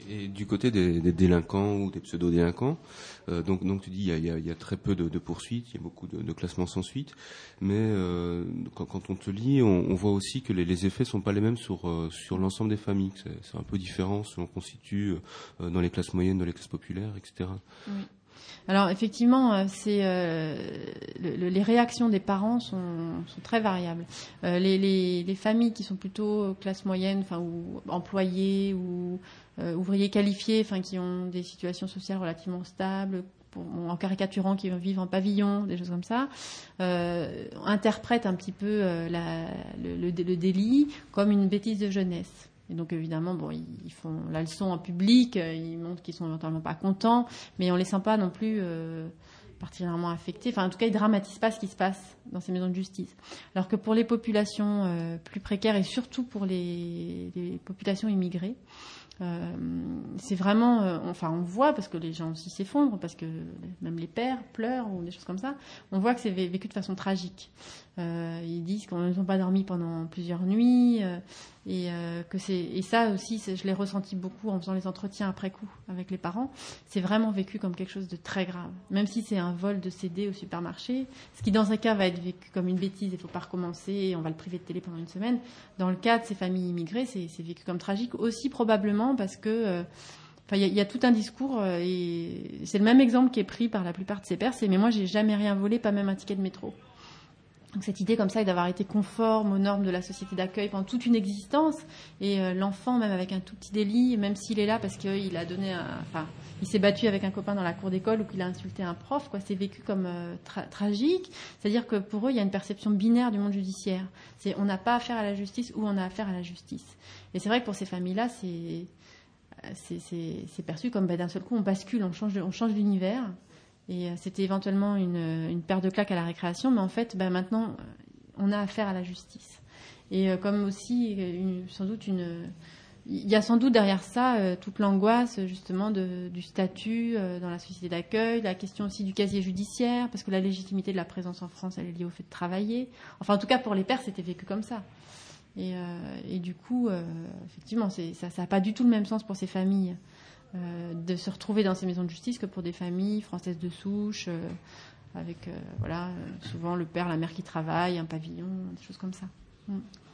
Et du côté des, des délinquants ou des pseudo-délinquants, euh, donc, donc tu dis il y a, il y a, il y a très peu de, de poursuites, il y a beaucoup de, de classements sans suite, mais euh, quand, quand on te lit, on, on voit aussi que les, les effets sont pas les mêmes sur, euh, sur l'ensemble des familles, c'est, c'est un peu différent selon qu'on situe euh, dans les classes moyennes, dans les classes populaires, et cetera. Oui. Alors effectivement, c'est euh, le, le, les réactions des parents sont, sont très variables. Euh, les, les, les familles qui sont plutôt classe moyenne, enfin ou employés ou euh, ouvriers qualifiés, enfin qui ont des situations sociales relativement stables, pour, bon, en caricaturant, qui vivent en pavillon, des choses comme ça, euh, interprètent un petit peu euh, la, le, le, le délit comme une bêtise de jeunesse. Et donc évidemment, bon, ils font la leçon en public, ils montrent qu'ils sont éventuellement pas contents, mais on les sent pas non plus euh, particulièrement affectés. Enfin, en tout cas, ils dramatisent pas ce qui se passe dans ces maisons de justice. Alors que pour les populations euh, plus précaires et surtout pour les, les populations immigrées, euh, c'est vraiment, euh, enfin, on voit parce que les gens aussi s'effondrent, parce que même les pères pleurent ou des choses comme ça. On voit que c'est vécu de façon tragique. Euh, ils disent qu'on ne sont pas dormi pendant plusieurs nuits. Euh, Et, euh, que c'est, et ça aussi, c'est, je l'ai ressenti beaucoup en faisant les entretiens après coup avec les parents. C'est vraiment vécu comme quelque chose de très grave. Même si c'est un vol de C D au supermarché, ce qui dans un cas va être vécu comme une bêtise, il ne faut pas recommencer, on va le priver de télé pendant une semaine. Dans le cas de ces familles immigrées, c'est, c'est vécu comme tragique aussi probablement parce que... Euh, Enfin, il y, y a tout un discours euh, et c'est le même exemple qui est pris par la plupart de ces pères, c'est « mais moi, j'ai jamais rien volé, pas même un ticket de métro ». Donc cette idée comme ça d'avoir été conforme aux normes de la société d'accueil pendant toute une existence et euh, l'enfant même avec un tout petit délit, même s'il est là parce qu'il a donné un, enfin il s'est battu avec un copain dans la cour d'école ou qu'il a insulté un prof, quoi, c'est vécu comme euh, tra- tragique. C'est-à-dire que pour eux il y a une perception binaire du monde judiciaire. C'est on n'a pas affaire à la justice ou on a affaire à la justice. Et c'est vrai que pour ces familles-là c'est c'est, c'est, c'est perçu comme bah, d'un seul coup on bascule, on change, de, on change d'univers. Et c'était éventuellement une, une paire de claques à la récréation, mais en fait, ben maintenant, on a affaire à la justice. Et comme aussi, une, sans doute, une, il y a sans doute derrière ça euh, toute l'angoisse justement de, du statut euh, dans la société d'accueil, la question aussi du casier judiciaire, parce que la légitimité de la présence en France, elle est liée au fait de travailler. Enfin, en tout cas, pour les pères, c'était vécu comme ça. Et, euh, et du coup, euh, effectivement, c'est, ça n'a pas du tout le même sens pour ces familles. Euh, de se retrouver dans ces maisons de justice que pour des familles françaises de souche, euh, avec euh, voilà, euh, souvent le père, la mère qui travaille, un pavillon, des choses comme ça. Mm.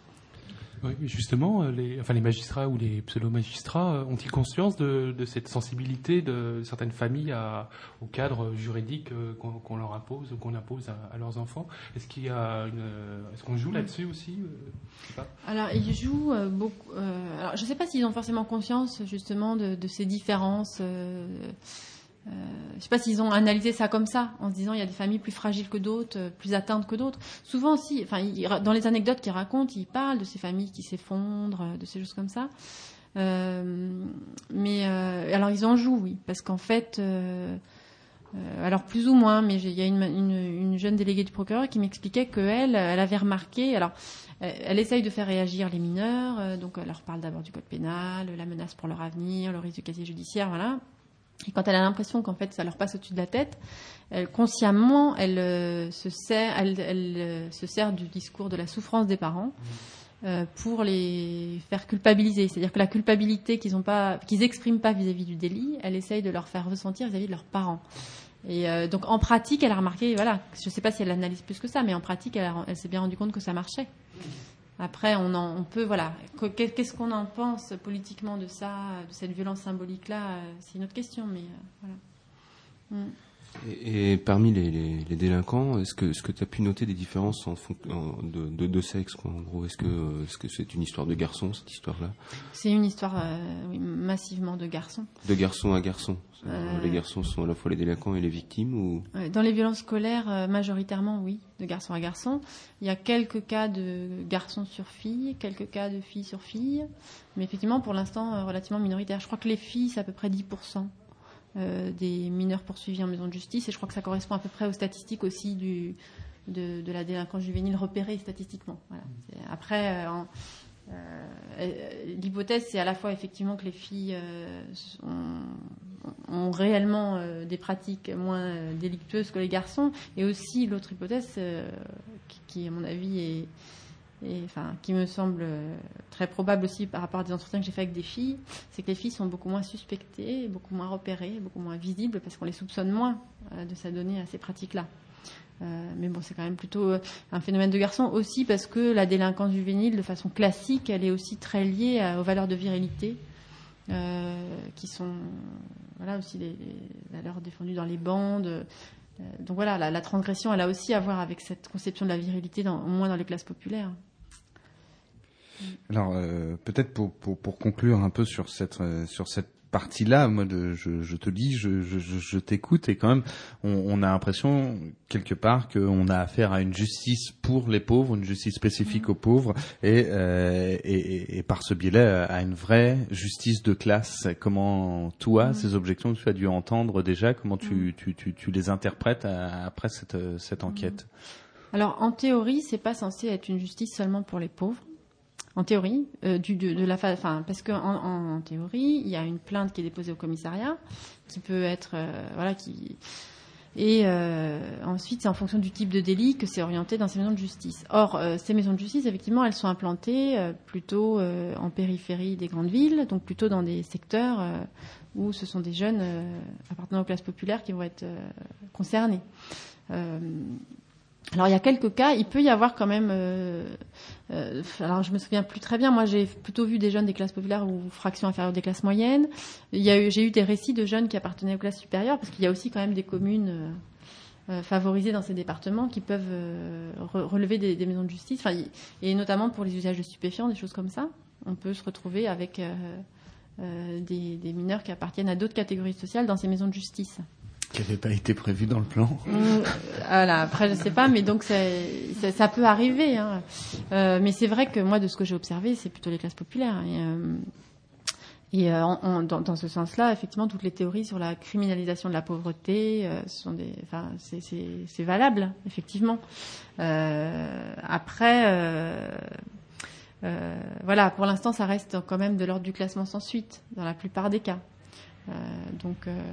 Oui, justement, les, enfin, les magistrats ou les pseudo-magistrats ont-ils conscience de, de cette sensibilité de certaines familles à, au cadre juridique qu'on, qu'on leur impose ou qu'on impose à, à leurs enfants? Est-ce qu'il y a une, est-ce qu'on joue là-dessus aussi? Je sais pas. Alors, ils jouent euh, beaucoup. Euh, alors, je ne sais pas s'ils ont forcément conscience justement de, de ces différences. Euh, Euh, je ne sais pas s'ils ont analysé ça comme ça, en se disant il y a des familles plus fragiles que d'autres, plus atteintes que d'autres. Souvent aussi, enfin, il, dans les anecdotes qu'ils racontent, ils parlent de ces familles qui s'effondrent, de ces choses comme ça. Euh, mais euh, alors ils en jouent, oui, parce qu'en fait, euh, euh, alors plus ou moins, mais il y a une, une, une jeune déléguée du procureur qui m'expliquait qu'elle, elle avait remarqué, alors elle essaye de faire réagir les mineurs, euh, donc elle leur parle d'abord du code pénal, la menace pour leur avenir, le risque de casier judiciaire, voilà. Et quand elle a l'impression qu'en fait ça leur passe au-dessus de la tête, elle, consciemment, elle, euh, se sert, elle, elle euh, se sert du discours de la souffrance des parents euh, pour les faire culpabiliser. C'est-à-dire que la culpabilité qu'ils ont pas, qu'ils expriment pas vis-à-vis du délit, elle essaye de leur faire ressentir vis-à-vis de leurs parents. Et euh, donc en pratique, elle a remarqué, voilà, je ne sais pas si elle analyse plus que ça, mais en pratique, elle, a, elle s'est bien rendue compte que ça marchait. Après, on, en, on peut, voilà, qu'est-ce qu'on en pense politiquement de ça, de cette violence symbolique-là, c'est une autre question, mais euh, voilà. Mm. Et, et parmi les, les, les délinquants, est-ce que, est-ce que tu as pu noter des différences en, en, de, de, de sexe, quoi, en gros? Est-ce que, est-ce que c'est une histoire de garçon, cette histoire-là? C'est une histoire euh, oui, massivement de garçons. De garçon à garçon. Euh... Les garçons sont à la fois les délinquants et les victimes, ou... Dans les violences scolaires, euh, majoritairement, oui, de garçon à garçon. Il y a quelques cas de garçons sur filles, quelques cas de filles sur filles, mais effectivement, pour l'instant, euh, relativement minoritaire. Je crois que les filles, c'est à peu près dix pour cent euh, des mineurs poursuivis en maison de justice, et je crois que ça correspond à peu près aux statistiques aussi du, de, de la délinquance juvénile repérée statistiquement. Voilà. Après... Euh, en, Euh, l'hypothèse, c'est à la fois effectivement que les filles euh, ont, ont réellement euh, des pratiques moins euh, délictueuses que les garçons, et aussi l'autre hypothèse, euh, qui, qui à mon avis est, et enfin qui me semble très probable aussi par rapport à des entretiens que j'ai fait avec des filles, c'est que les filles sont beaucoup moins suspectées, beaucoup moins repérées, beaucoup moins visibles parce qu'on les soupçonne moins euh, de s'adonner à ces pratiques-là. Euh, mais bon, c'est quand même plutôt un phénomène de garçon aussi parce que la délinquance juvénile, de façon classique, elle est aussi très liée à, aux valeurs de virilité euh, qui sont voilà aussi les, les valeurs défendues dans les bandes. Euh, donc voilà, la, la transgression, elle a aussi à voir avec cette conception de la virilité, dans, au moins dans les classes populaires. Alors euh, peut-être pour, pour pour conclure un peu sur cette euh, sur cette partie-là, moi, de, je, je te dis, je, je, je t'écoute et quand même, on, on a l'impression quelque part qu'on a affaire à une justice pour les pauvres, une justice spécifique aux pauvres, et, euh, et, et, et par ce biais-là, à une vraie justice de classe. Comment toi, mmh. ces objections que tu as dû entendre déjà, comment tu, mmh. tu, tu, tu les interprètes à, après cette, cette enquête ? Alors, en théorie, c'est pas censé être une justice seulement pour les pauvres. En théorie, euh, du, de, de la, enfin, parce qu'en en, en théorie, il y a une plainte qui est déposée au commissariat, qui peut être, euh, voilà, qui, et euh, ensuite c'est en fonction du type de délit que c'est orienté dans ces maisons de justice. Or, euh, ces maisons de justice, effectivement, elles sont implantées euh, plutôt euh, en périphérie des grandes villes, donc plutôt dans des secteurs euh, où ce sont des jeunes euh, appartenant aux classes populaires qui vont être euh, concernés. Euh, Alors il y a quelques cas, il peut y avoir quand même. Euh, euh, alors je me souviens plus très bien. Moi j'ai plutôt vu des jeunes des classes populaires ou fractions inférieures des classes moyennes. Il y a eu, j'ai eu des récits de jeunes qui appartenaient aux classes supérieures parce qu'il y a aussi quand même des communes euh, euh, favorisées dans ces départements qui peuvent euh, re- relever des, des maisons de justice. Enfin, y, et notamment pour les usages de stupéfiants, des choses comme ça. On peut se retrouver avec euh, euh, des, des mineurs qui appartiennent à d'autres catégories sociales dans ces maisons de justice. Qui n'avait pas été prévu dans le plan. Mmh, voilà, après je sais pas, mais donc c'est, c'est, ça peut arriver. Hein. Euh, mais c'est vrai que moi, de ce que j'ai observé, c'est plutôt les classes populaires. Et, euh, et euh, en, en, dans, dans ce sens-là, effectivement, toutes les théories sur la criminalisation de la pauvreté, euh, sont des, enfin, c'est, c'est, c'est valable, effectivement. Euh, après, euh, euh, voilà, pour l'instant, ça reste quand même de l'ordre du classement sans suite dans la plupart des cas. Euh, donc. Euh,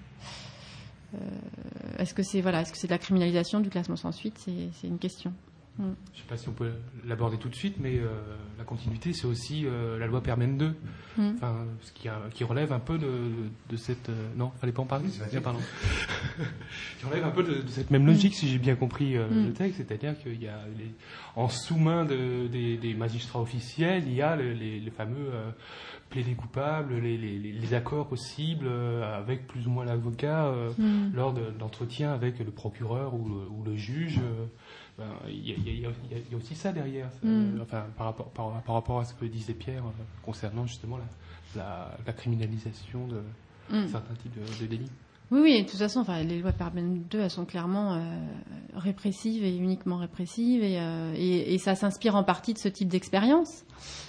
Euh, est-ce que c'est voilà, est-ce que c'est de la criminalisation du classement sans suite, c'est, c'est une question. Mm. Je ne sais pas si on peut l'aborder tout de suite, mais euh, la continuité, c'est aussi euh, la loi Perben deux, mm. enfin, ce qui, a, qui relève un peu de, de cette... Euh, non, il ne fallait pas en parler. Bien, pardon. Qui relève un peu de, de cette même logique, mm. si j'ai bien compris euh, mm. le texte, c'est-à-dire qu'il y a les, en sous-main de, des, des magistrats officiels, il y a les, les, les fameux euh, plaidés coupables, les, les, les accords possibles euh, avec plus ou moins l'avocat euh, mm. lors de, d'entretiens avec le procureur ou le, ou le juge. Euh, ben, il y, y, y, y a aussi ça derrière, ça, mm. enfin, par, rapport, par, par rapport à ce que disait Pierre euh, concernant justement la, la, la criminalisation de mm. certains types de, de délits. Oui, oui, et de toute façon, enfin, les lois Perben deux, elles sont clairement euh, répressives et uniquement répressives, et, euh, et, et ça s'inspire en partie de ce type d'expérience.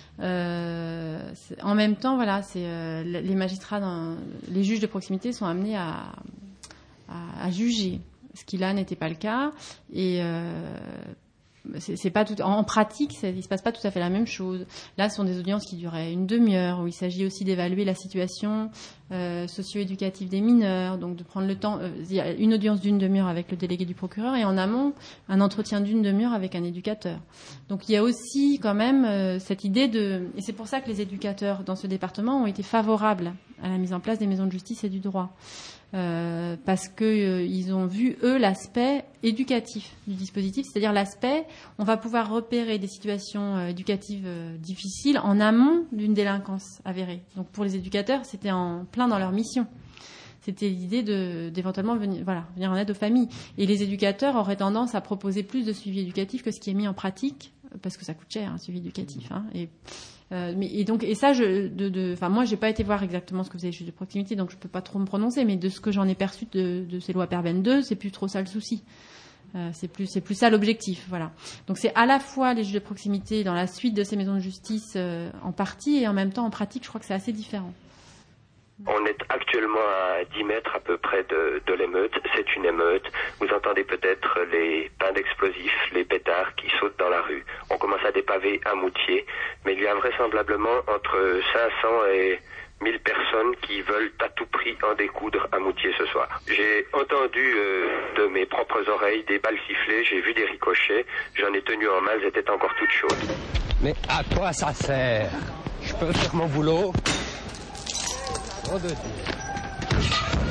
Euh, en même temps, voilà, c'est euh, les magistrats, dans, les juges de proximité sont amenés à, à, à juger, ce qui là n'était pas le cas, et euh, c'est, c'est pas tout, en pratique, c'est, il se passe pas tout à fait la même chose. Là, ce sont des audiences qui duraient une demi-heure, où il s'agit aussi d'évaluer la situation euh, socio-éducative des mineurs, donc de prendre le temps. Euh, il y a une audience d'une demi-heure avec le délégué du procureur, et en amont, un entretien d'une demi-heure avec un éducateur. Donc, il y a aussi quand même euh, cette idée de, et c'est pour ça que les éducateurs dans ce département ont été favorables à la mise en place des maisons de justice et du droit. Euh, parce que euh, ils ont vu eux l'aspect éducatif du dispositif, c'est-à-dire l'aspect on va pouvoir repérer des situations euh, éducatives euh, difficiles en amont d'une délinquance avérée. Donc pour les éducateurs, c'était en plein dans leur mission. C'était l'idée de d'éventuellement venir voilà venir en aide aux familles. Et les éducateurs auraient tendance à proposer plus de suivi éducatif que ce qui est mis en pratique, parce que ça coûte cher un suivi éducatif. Hein, et Euh, mais, et donc, et ça, je, de, de, enfin, moi, j'ai pas été voir exactement ce que faisaient les juges de proximité, donc je peux pas trop me prononcer. Mais de ce que j'en ai perçu de, de ces lois Perben deux, c'est plus trop ça le souci. Euh, c'est plus, c'est plus ça l'objectif, voilà. Donc, c'est à la fois les juges de proximité dans la suite de ces maisons de justice euh, en partie, et en même temps en pratique, je crois que c'est assez différent. On est actuellement à dix mètres à peu près de, de l'émeute. C'est une émeute. Vous entendez peut-être les pains d'explosifs, les pétards qui sautent dans la rue. On commence à dépaver à Moutier. Mais il y a vraisemblablement entre cinq cents et mille personnes qui veulent à tout prix en découdre à Moutier ce soir. J'ai entendu euh, de mes propres oreilles des balles siffler, j'ai vu des ricochets, j'en ai tenu en main, elles étaient encore toutes chaudes. Mais à quoi ça sert? Je peux faire mon boulot? Oh de Dieu.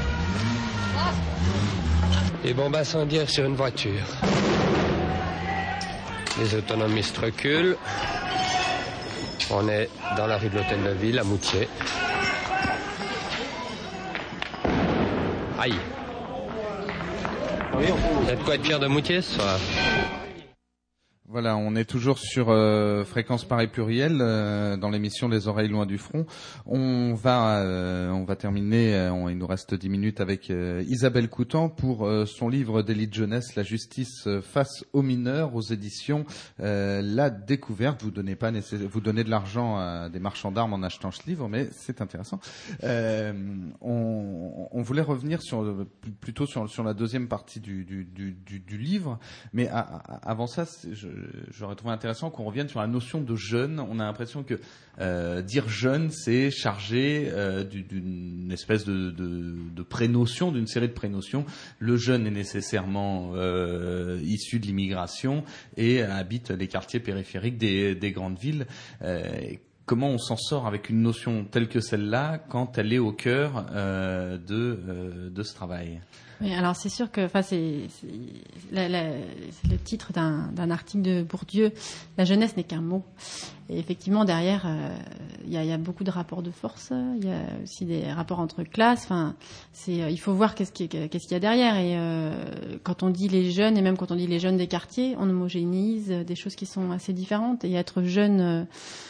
Des bombes incendiaires sur une voiture. Les autonomistes reculent. On est dans la rue de l'Hôtel de Ville, à Moutier. Aïe. Il y a de quoi être fier de Moutier ce soir. Voilà, on est toujours sur euh, Fréquence Paris Pluriel euh, dans l'émission Les Oreilles Loin du Front. On va, euh, on va terminer. Euh, on, il nous reste dix minutes avec euh, Isabelle Coutan pour euh, son livre d'élite jeunesse, La justice face aux mineurs, aux éditions euh, La Découverte. Vous donnez pas nécess- vous donnez de l'argent à des marchands d'armes en achetant ce livre, mais c'est intéressant. Euh, on, on voulait revenir sur plutôt sur, sur la deuxième partie du, du, du, du, du livre, mais à, à, avant ça, je j'aurais trouvé intéressant qu'on revienne sur la notion de jeune. On a l'impression que euh, dire jeune, c'est chargé euh, d'une espèce de, de, de prénotion, d'une série de prénotions. Le jeune est nécessairement euh, issu de l'immigration et habite les quartiers périphériques des, des grandes villes. Euh, Comment on s'en sort avec une notion telle que celle-là quand elle est au cœur euh, de, euh, de ce travail? Oui, alors c'est sûr que, enfin, c'est, c'est, la, la, c'est le titre d'un, d'un article de Bourdieu. La jeunesse n'est qu'un mot. Et effectivement, derrière, il euh, y, y a beaucoup de rapports de force. Il y a aussi des rapports entre classes. Enfin, c'est, il faut voir qu'est-ce, qui, qu'est-ce qu'il y a derrière. Et euh, quand on dit les jeunes, et même quand on dit les jeunes des quartiers, on homogénise des choses qui sont assez différentes. Et être jeune euh,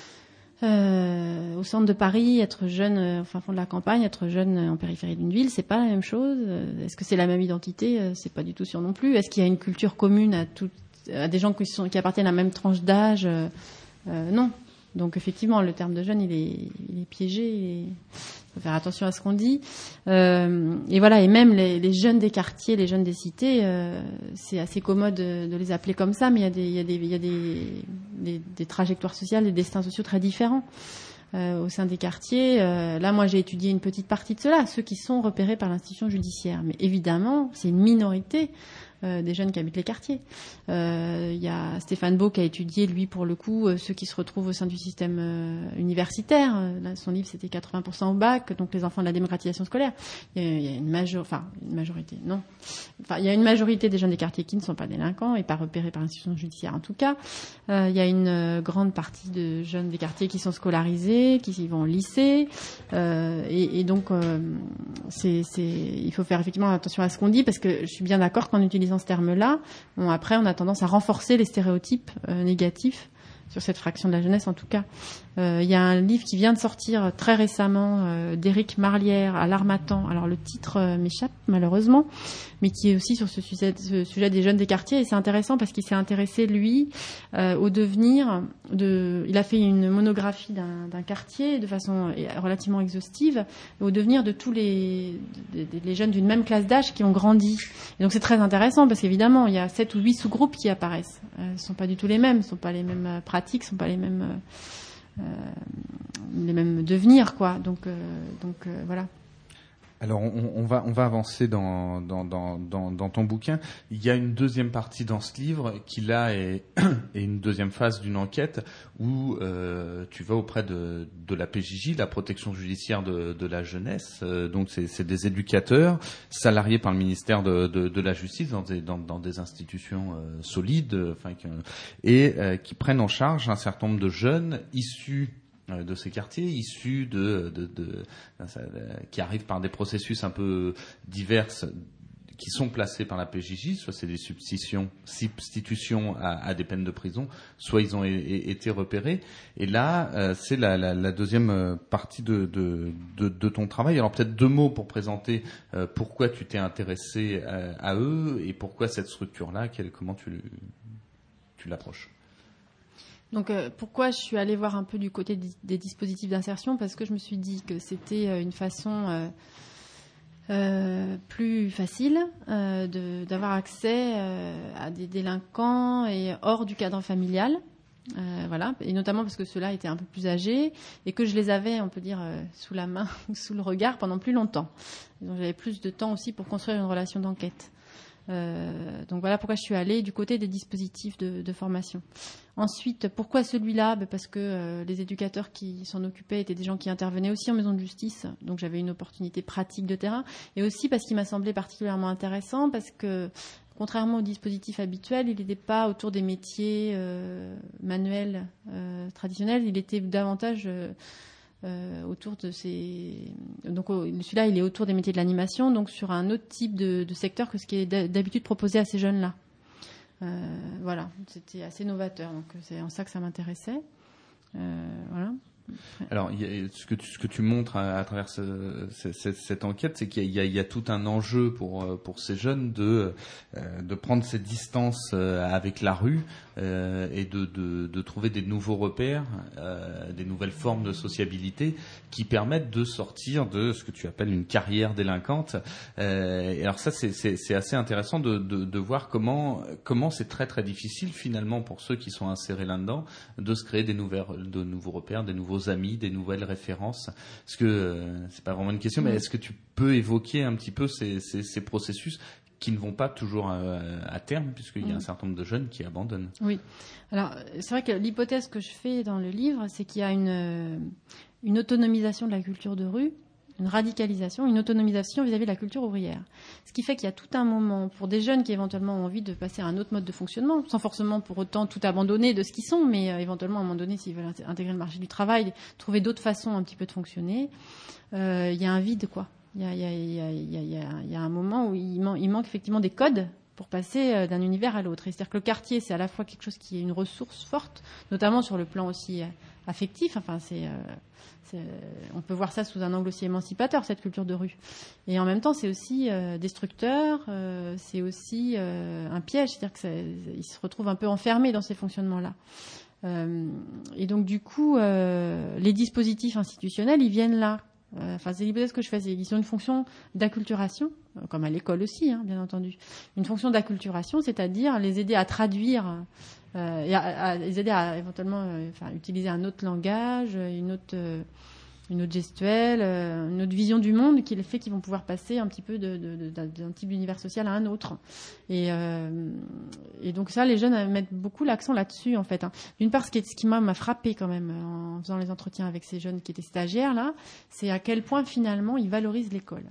Euh, au centre de Paris, être jeune euh, au fin fond de la campagne, être jeune euh, en périphérie d'une ville, c'est pas la même chose. Euh, est-ce que c'est la même identité? euh, C'est pas du tout sûr non plus. Est-ce qu'il y a une culture commune à, tout, à des gens qui, sont, qui appartiennent à la même tranche d'âge? euh, euh, Non. Donc effectivement, le terme de jeune, il est, il est piégé. Il faut faire attention à ce qu'on dit. Euh, et voilà, et même les, les jeunes des quartiers, les jeunes des cités, euh, c'est assez commode de, de les appeler comme ça, mais il y a des, il y a des, il y a des, des, des trajectoires sociales, des destins sociaux très différents euh, au sein des quartiers. Euh, là, moi, j'ai étudié une petite partie de cela, ceux qui sont repérés par l'institution judiciaire. Mais évidemment, c'est une minorité Euh, des jeunes qui habitent les quartiers. Il euh, y a Stéphane Beau qui a étudié, lui, pour le coup, euh, ceux qui se retrouvent au sein du système euh, universitaire. Euh, là, son livre, c'était quatre-vingts pour cent au bac, donc les enfants de la démocratisation scolaire. Il y, y a une major... enfin, une majorité, non. Enfin, il y a une majorité des jeunes des quartiers qui ne sont pas délinquants et pas repérés par l'institution judiciaire, en tout cas. Il euh, y a une euh, grande partie de jeunes des quartiers qui sont scolarisés, qui y vont au lycée. Euh, et, et donc, euh, c'est, c'est... il faut faire effectivement attention à ce qu'on dit, parce que je suis bien d'accord qu'en utilisant ce terme-là, bon, après on a tendance à renforcer les stéréotypes euh, négatifs sur cette fraction de la jeunesse en tout cas. Il euh, y a un livre qui vient de sortir très récemment euh, d'Éric Marlière à l'Harmattan. Alors le titre euh, m'échappe malheureusement, mais qui est aussi sur ce sujet, ce sujet des jeunes des quartiers. Et c'est intéressant parce qu'il s'est intéressé lui euh, au devenir de. Il a fait une monographie d'un, d'un quartier de façon relativement exhaustive, au devenir de tous les, de, de, les jeunes d'une même classe d'âge qui ont grandi. Et donc c'est très intéressant parce qu'évidemment il y a sept ou huit sous-groupes qui apparaissent. Euh, ce ne sont pas du tout les mêmes, ce ne sont pas les mêmes euh, pratiques, ce ne sont pas les mêmes. Euh, Euh, les mêmes devenirs, quoi. Donc, euh, donc euh, voilà. Alors on, on va on va avancer dans dans, dans dans dans ton bouquin. Il y a une deuxième partie dans ce livre qui là est, est une deuxième phase d'une enquête où euh, tu vas auprès de de la P J J, la protection judiciaire de de la jeunesse. Euh, donc c'est c'est des éducateurs salariés par le ministère de de, de la justice dans des dans, dans des institutions euh, solides, enfin qui, et euh, qui prennent en charge un certain nombre de jeunes issus de ces quartiers, issus de, de, de, de, de qui arrivent par des processus un peu divers, qui sont placés par la P J J, soit c'est des substitutions, substitutions à, à des peines de prison, soit ils ont é, é, été repérés. Et là, euh, c'est la, la, la deuxième partie de, de, de, de ton travail. Alors peut-être deux mots pour présenter euh, pourquoi tu t'es intéressé à, à eux et pourquoi cette structure-là, quelle, comment tu, tu l'approches. Donc euh, pourquoi je suis allée voir un peu du côté des, des dispositifs d'insertion? Parce que je me suis dit que c'était euh, une façon euh, euh, plus facile euh, de, d'avoir accès euh, à des délinquants et hors du cadre familial. Euh, voilà, et notamment parce que ceux-là étaient un peu plus âgés et que je les avais, on peut dire, euh, sous la main ou sous le regard pendant plus longtemps. Et donc j'avais plus de temps aussi pour construire une relation d'enquête. Euh, donc voilà pourquoi je suis allée du côté des dispositifs de, de formation. Ensuite, pourquoi celui-là? Ben parce que euh, les éducateurs qui s'en occupaient étaient des gens qui intervenaient aussi en maison de justice, donc j'avais une opportunité pratique de terrain, et aussi parce qu'il m'a semblé particulièrement intéressant, parce que contrairement au dispositif habituel, il n'était pas autour des métiers euh, manuels euh, traditionnels, il était davantage euh, euh, autour de ces... Donc celui-là, il est autour des métiers de l'animation, donc sur un autre type de, de secteur que ce qui est d'habitude proposé à ces jeunes-là. Euh, voilà, c'était assez novateur, donc c'est en ça que ça m'intéressait. Euh, voilà. Alors, il y a, ce, que tu, ce que tu montres à, à travers ce, ce, cette, cette enquête, c'est qu'il y a, il y a tout un enjeu pour, pour ces jeunes de, de prendre ces distances avec la rue euh, et de, de, de trouver des nouveaux repères, euh, des nouvelles formes de sociabilité qui permettent de sortir de ce que tu appelles une carrière délinquante. Euh, et alors ça, c'est, c'est, c'est assez intéressant de, de, de voir comment, comment c'est très très difficile finalement pour ceux qui sont insérés là-dedans de se créer des nouvelles, de nouveaux repères, des nouveaux amis, des nouvelles références. Est-ce que euh, c'est pas vraiment une question, mais est-ce que tu peux évoquer un petit peu ces, ces, ces processus qui ne vont pas toujours à, à terme, puisqu'il y a un certain nombre de jeunes qui abandonnent? Oui. Alors c'est vrai que l'hypothèse que je fais dans le livre, c'est qu'il y a une une autonomisation de la culture de rue, une radicalisation, une autonomisation vis-à-vis de la culture ouvrière. Ce qui fait qu'il y a tout un moment pour des jeunes qui éventuellement ont envie de passer à un autre mode de fonctionnement, sans forcément pour autant tout abandonner de ce qu'ils sont, mais euh, éventuellement à un moment donné, s'ils veulent intégrer le marché du travail, trouver d'autres façons un petit peu de fonctionner, euh, il y a un vide, quoi. Il y a, il y a, il y a, il y a, il y a, il y a un moment où il, man- il manque effectivement des codes pour passer euh, d'un univers à l'autre. Et c'est-à-dire que le quartier, c'est à la fois quelque chose qui est une ressource forte, notamment sur le plan aussi euh, affectif. Enfin, c'est... Euh, on peut voir ça sous un angle aussi émancipateur, cette culture de rue. Et en même temps, c'est aussi euh, destructeur, euh, c'est aussi euh, un piège, c'est-à-dire qu'ils se retrouvent un peu enfermés dans ces fonctionnements-là. Euh, et donc, du coup, euh, les dispositifs institutionnels, ils viennent là. Euh, enfin, c'est l'hypothèse que je fais. Ils ont une fonction d'acculturation, euh, comme à l'école aussi, hein, bien entendu. Une fonction d'acculturation, c'est-à-dire les aider à traduire... Euh, et à, à les aider à éventuellement euh, enfin, utiliser un autre langage, une autre, euh, une autre gestuelle, euh, une autre vision du monde qui fait qu'ils vont pouvoir passer un petit peu de, de, de, d'un type d'univers social à un autre. Et, euh, et donc ça, les jeunes mettent beaucoup l'accent là-dessus, en fait. Hein. D'une part, ce qui, est, ce qui m'a, m'a frappé quand même en faisant les entretiens avec ces jeunes qui étaient stagiaires, là, c'est à quel point finalement ils valorisent l'école.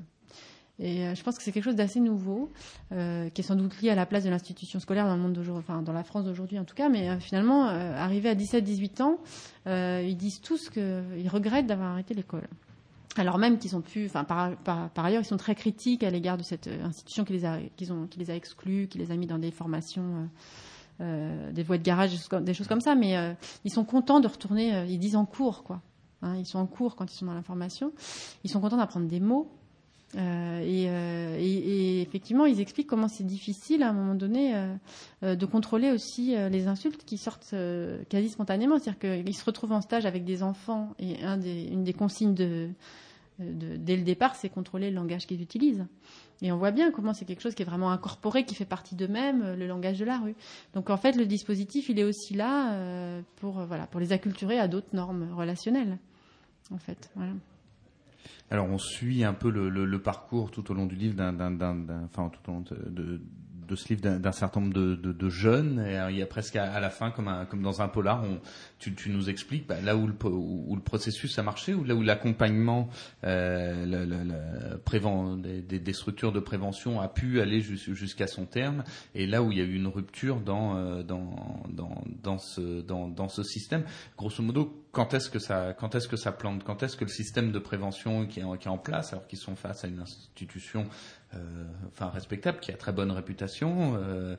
Et euh, je pense que c'est quelque chose d'assez nouveau, euh, qui est sans doute lié à la place de l'institution scolaire dans le monde d'aujourd'hui, enfin dans la France d'aujourd'hui en tout cas. Mais euh, finalement, euh, arrivés à dix-sept dix-huit ans, euh, ils disent tous qu'ils regrettent d'avoir arrêté l'école. Alors même qu'ils sont plus, enfin par, par, par ailleurs, ils sont très critiques à l'égard de cette institution qui les a, qu'ils ont, qui les a exclus, qui les a mis dans des formations, euh, euh, des voies de garage, des choses comme, des choses comme ça. Mais euh, ils sont contents de retourner. Euh, ils disent en cours, quoi. Hein, ils sont en cours quand ils sont dans la formation. Ils sont contents d'apprendre des mots. Euh, et, euh, et, et effectivement, ils expliquent comment c'est difficile à un moment donné euh, euh, de contrôler aussi euh, les insultes qui sortent euh, quasi spontanément. C'est-à-dire qu'ils se retrouvent en stage avec des enfants et un des, une des consignes de, de, dès le départ, c'est contrôler le langage qu'ils utilisent. Et on voit bien comment c'est quelque chose qui est vraiment incorporé, qui fait partie d'eux-mêmes, le langage de la rue. Donc en fait, le dispositif, il est aussi là euh, pour, euh, voilà, pour les acculturer à d'autres normes relationnelles. En fait, voilà. Alors on suit un peu le, le, le parcours tout au long du livre, d'un, d'un, d'un, d'un, enfin tout au long de, de, de ce livre d'un, d'un certain nombre de, de, de jeunes. Et alors, il y a presque à, à la fin, comme, un, comme dans un polar, on, tu, tu nous expliques bah, là où le, où, où le processus a marché, ou là où l'accompagnement, euh, le, le, le préven, des, des, des structures de prévention a pu aller jus, jusqu'à son terme, et là où il y a eu une rupture dans, dans, dans, dans, ce, dans, dans ce système. Grosso modo, quand est-ce que ça, quand est-ce que ça plante? Quand est-ce que le système de prévention qui est en, qui est en place, alors qu'ils sont face à une institution euh, enfin respectable, qui a très bonne réputation, euh,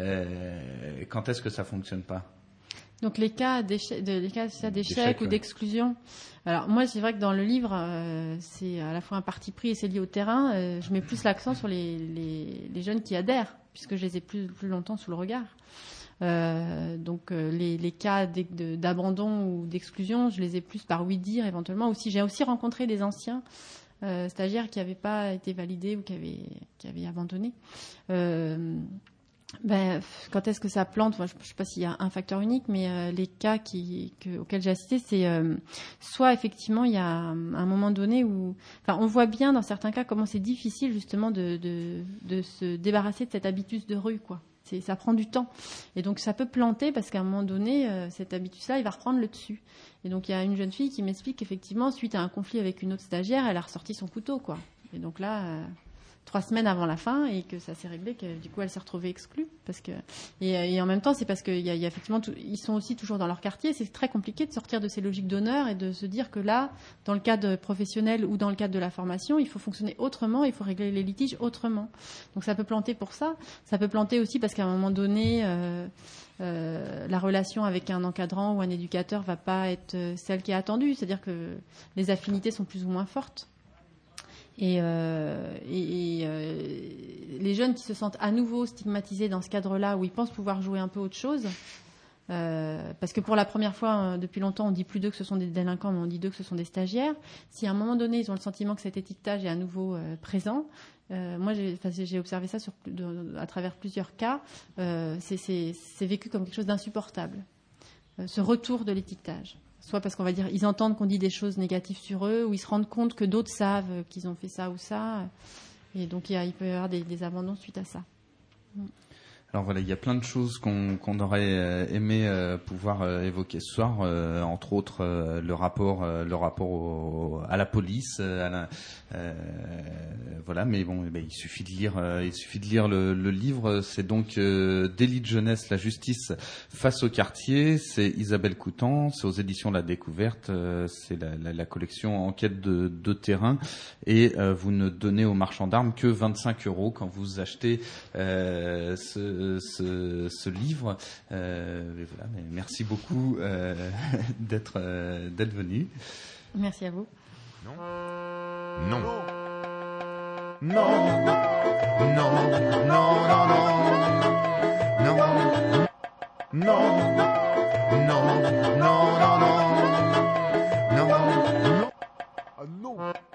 euh, quand est-ce que ça fonctionne pas? Donc les cas d'échec, de, les cas ça, d'échec D'échec, ou ouais. d'exclusion. Alors moi, c'est vrai que dans le livre, euh, c'est à la fois un parti pris et c'est lié au terrain. Euh, je mets plus l'accent sur les, les, les jeunes qui adhèrent, puisque je les ai plus, plus longtemps sous le regard. Euh, donc euh, les, les cas de, d'abandon ou d'exclusion, je les ai plus par oui dire éventuellement. Aussi, j'ai aussi rencontré des anciens euh, stagiaires qui n'avaient pas été validés ou qui avaient, qui avaient abandonné. Euh, Ben, quand est-ce que ça plante? Moi, je ne sais pas s'il y a un facteur unique, mais euh, les cas qui, que, auxquels j'ai assisté, c'est euh, soit effectivement il y a un, un moment donné où, enfin, on voit bien dans certains cas comment c'est difficile justement de, de, de se débarrasser de cet habitus de rue, quoi. C'est, ça prend du temps, et donc ça peut planter parce qu'à un moment donné, euh, cet habitus-là, il va reprendre le dessus. Et donc il y a une jeune fille qui m'explique qu'effectivement, suite à un conflit avec une autre stagiaire, elle a ressorti son couteau, quoi. Et donc là. Euh, trois semaines avant la fin et que ça s'est réglé, que du coup elle s'est retrouvée exclue parce que et, et en même temps c'est parce qu'il y a, y a effectivement tout, ils sont aussi toujours dans leur quartier, c'est très compliqué de sortir de ces logiques d'honneur et de se dire que là dans le cadre professionnel ou dans le cadre de la formation il faut fonctionner autrement, il faut régler les litiges autrement. Donc ça peut planter pour ça, ça peut planter aussi parce qu'à un moment donné euh, euh, la relation avec un encadrant ou un éducateur va pas être celle qui est attendue, c'est-à-dire que les affinités sont plus ou moins fortes. Et, euh, et, et euh, les jeunes qui se sentent à nouveau stigmatisés dans ce cadre-là, où ils pensent pouvoir jouer un peu autre chose, euh, parce que pour la première fois euh, depuis longtemps, on dit plus d'eux que ce sont des délinquants, mais on dit d'eux que ce sont des stagiaires. Si à un moment donné, ils ont le sentiment que cet étiquetage est à nouveau euh, présent, euh, moi j'ai, j'ai observé ça sur, de, à travers plusieurs cas, euh, c'est, c'est, c'est vécu comme quelque chose d'insupportable, euh, ce retour de l'étiquetage. Soit parce qu'on va dire, ils entendent qu'on dit des choses négatives sur eux, ou ils se rendent compte que d'autres savent qu'ils ont fait ça ou ça. Et donc, il, y a, il peut y avoir des, des abandons suite à ça. Alors voilà, il y a plein de choses qu'on, qu'on aurait aimé euh, pouvoir euh, évoquer ce soir, euh, entre autres euh, le rapport, euh, le rapport au, à la police, euh, à la, euh, voilà. Mais bon, eh ben, il suffit de lire, euh, il suffit de lire le, le livre. C'est donc euh, Délit de jeunesse, la justice face au quartier. C'est Isabelle Coutan, c'est aux éditions La Découverte. Euh, c'est la, la, la collection Enquête de, de terrain. Et euh, vous ne donnez aux marchands d'armes que vingt-cinq euros quand vous achetez euh, ce Ce, ce livre. Euh, voilà, mais merci beaucoup euh, d'être, euh, d'être venu. Merci à vous. Non. Non. Non. Non. Non. Non. Non. Non. Non. Non. Non. Non. Non. Non. Ah non.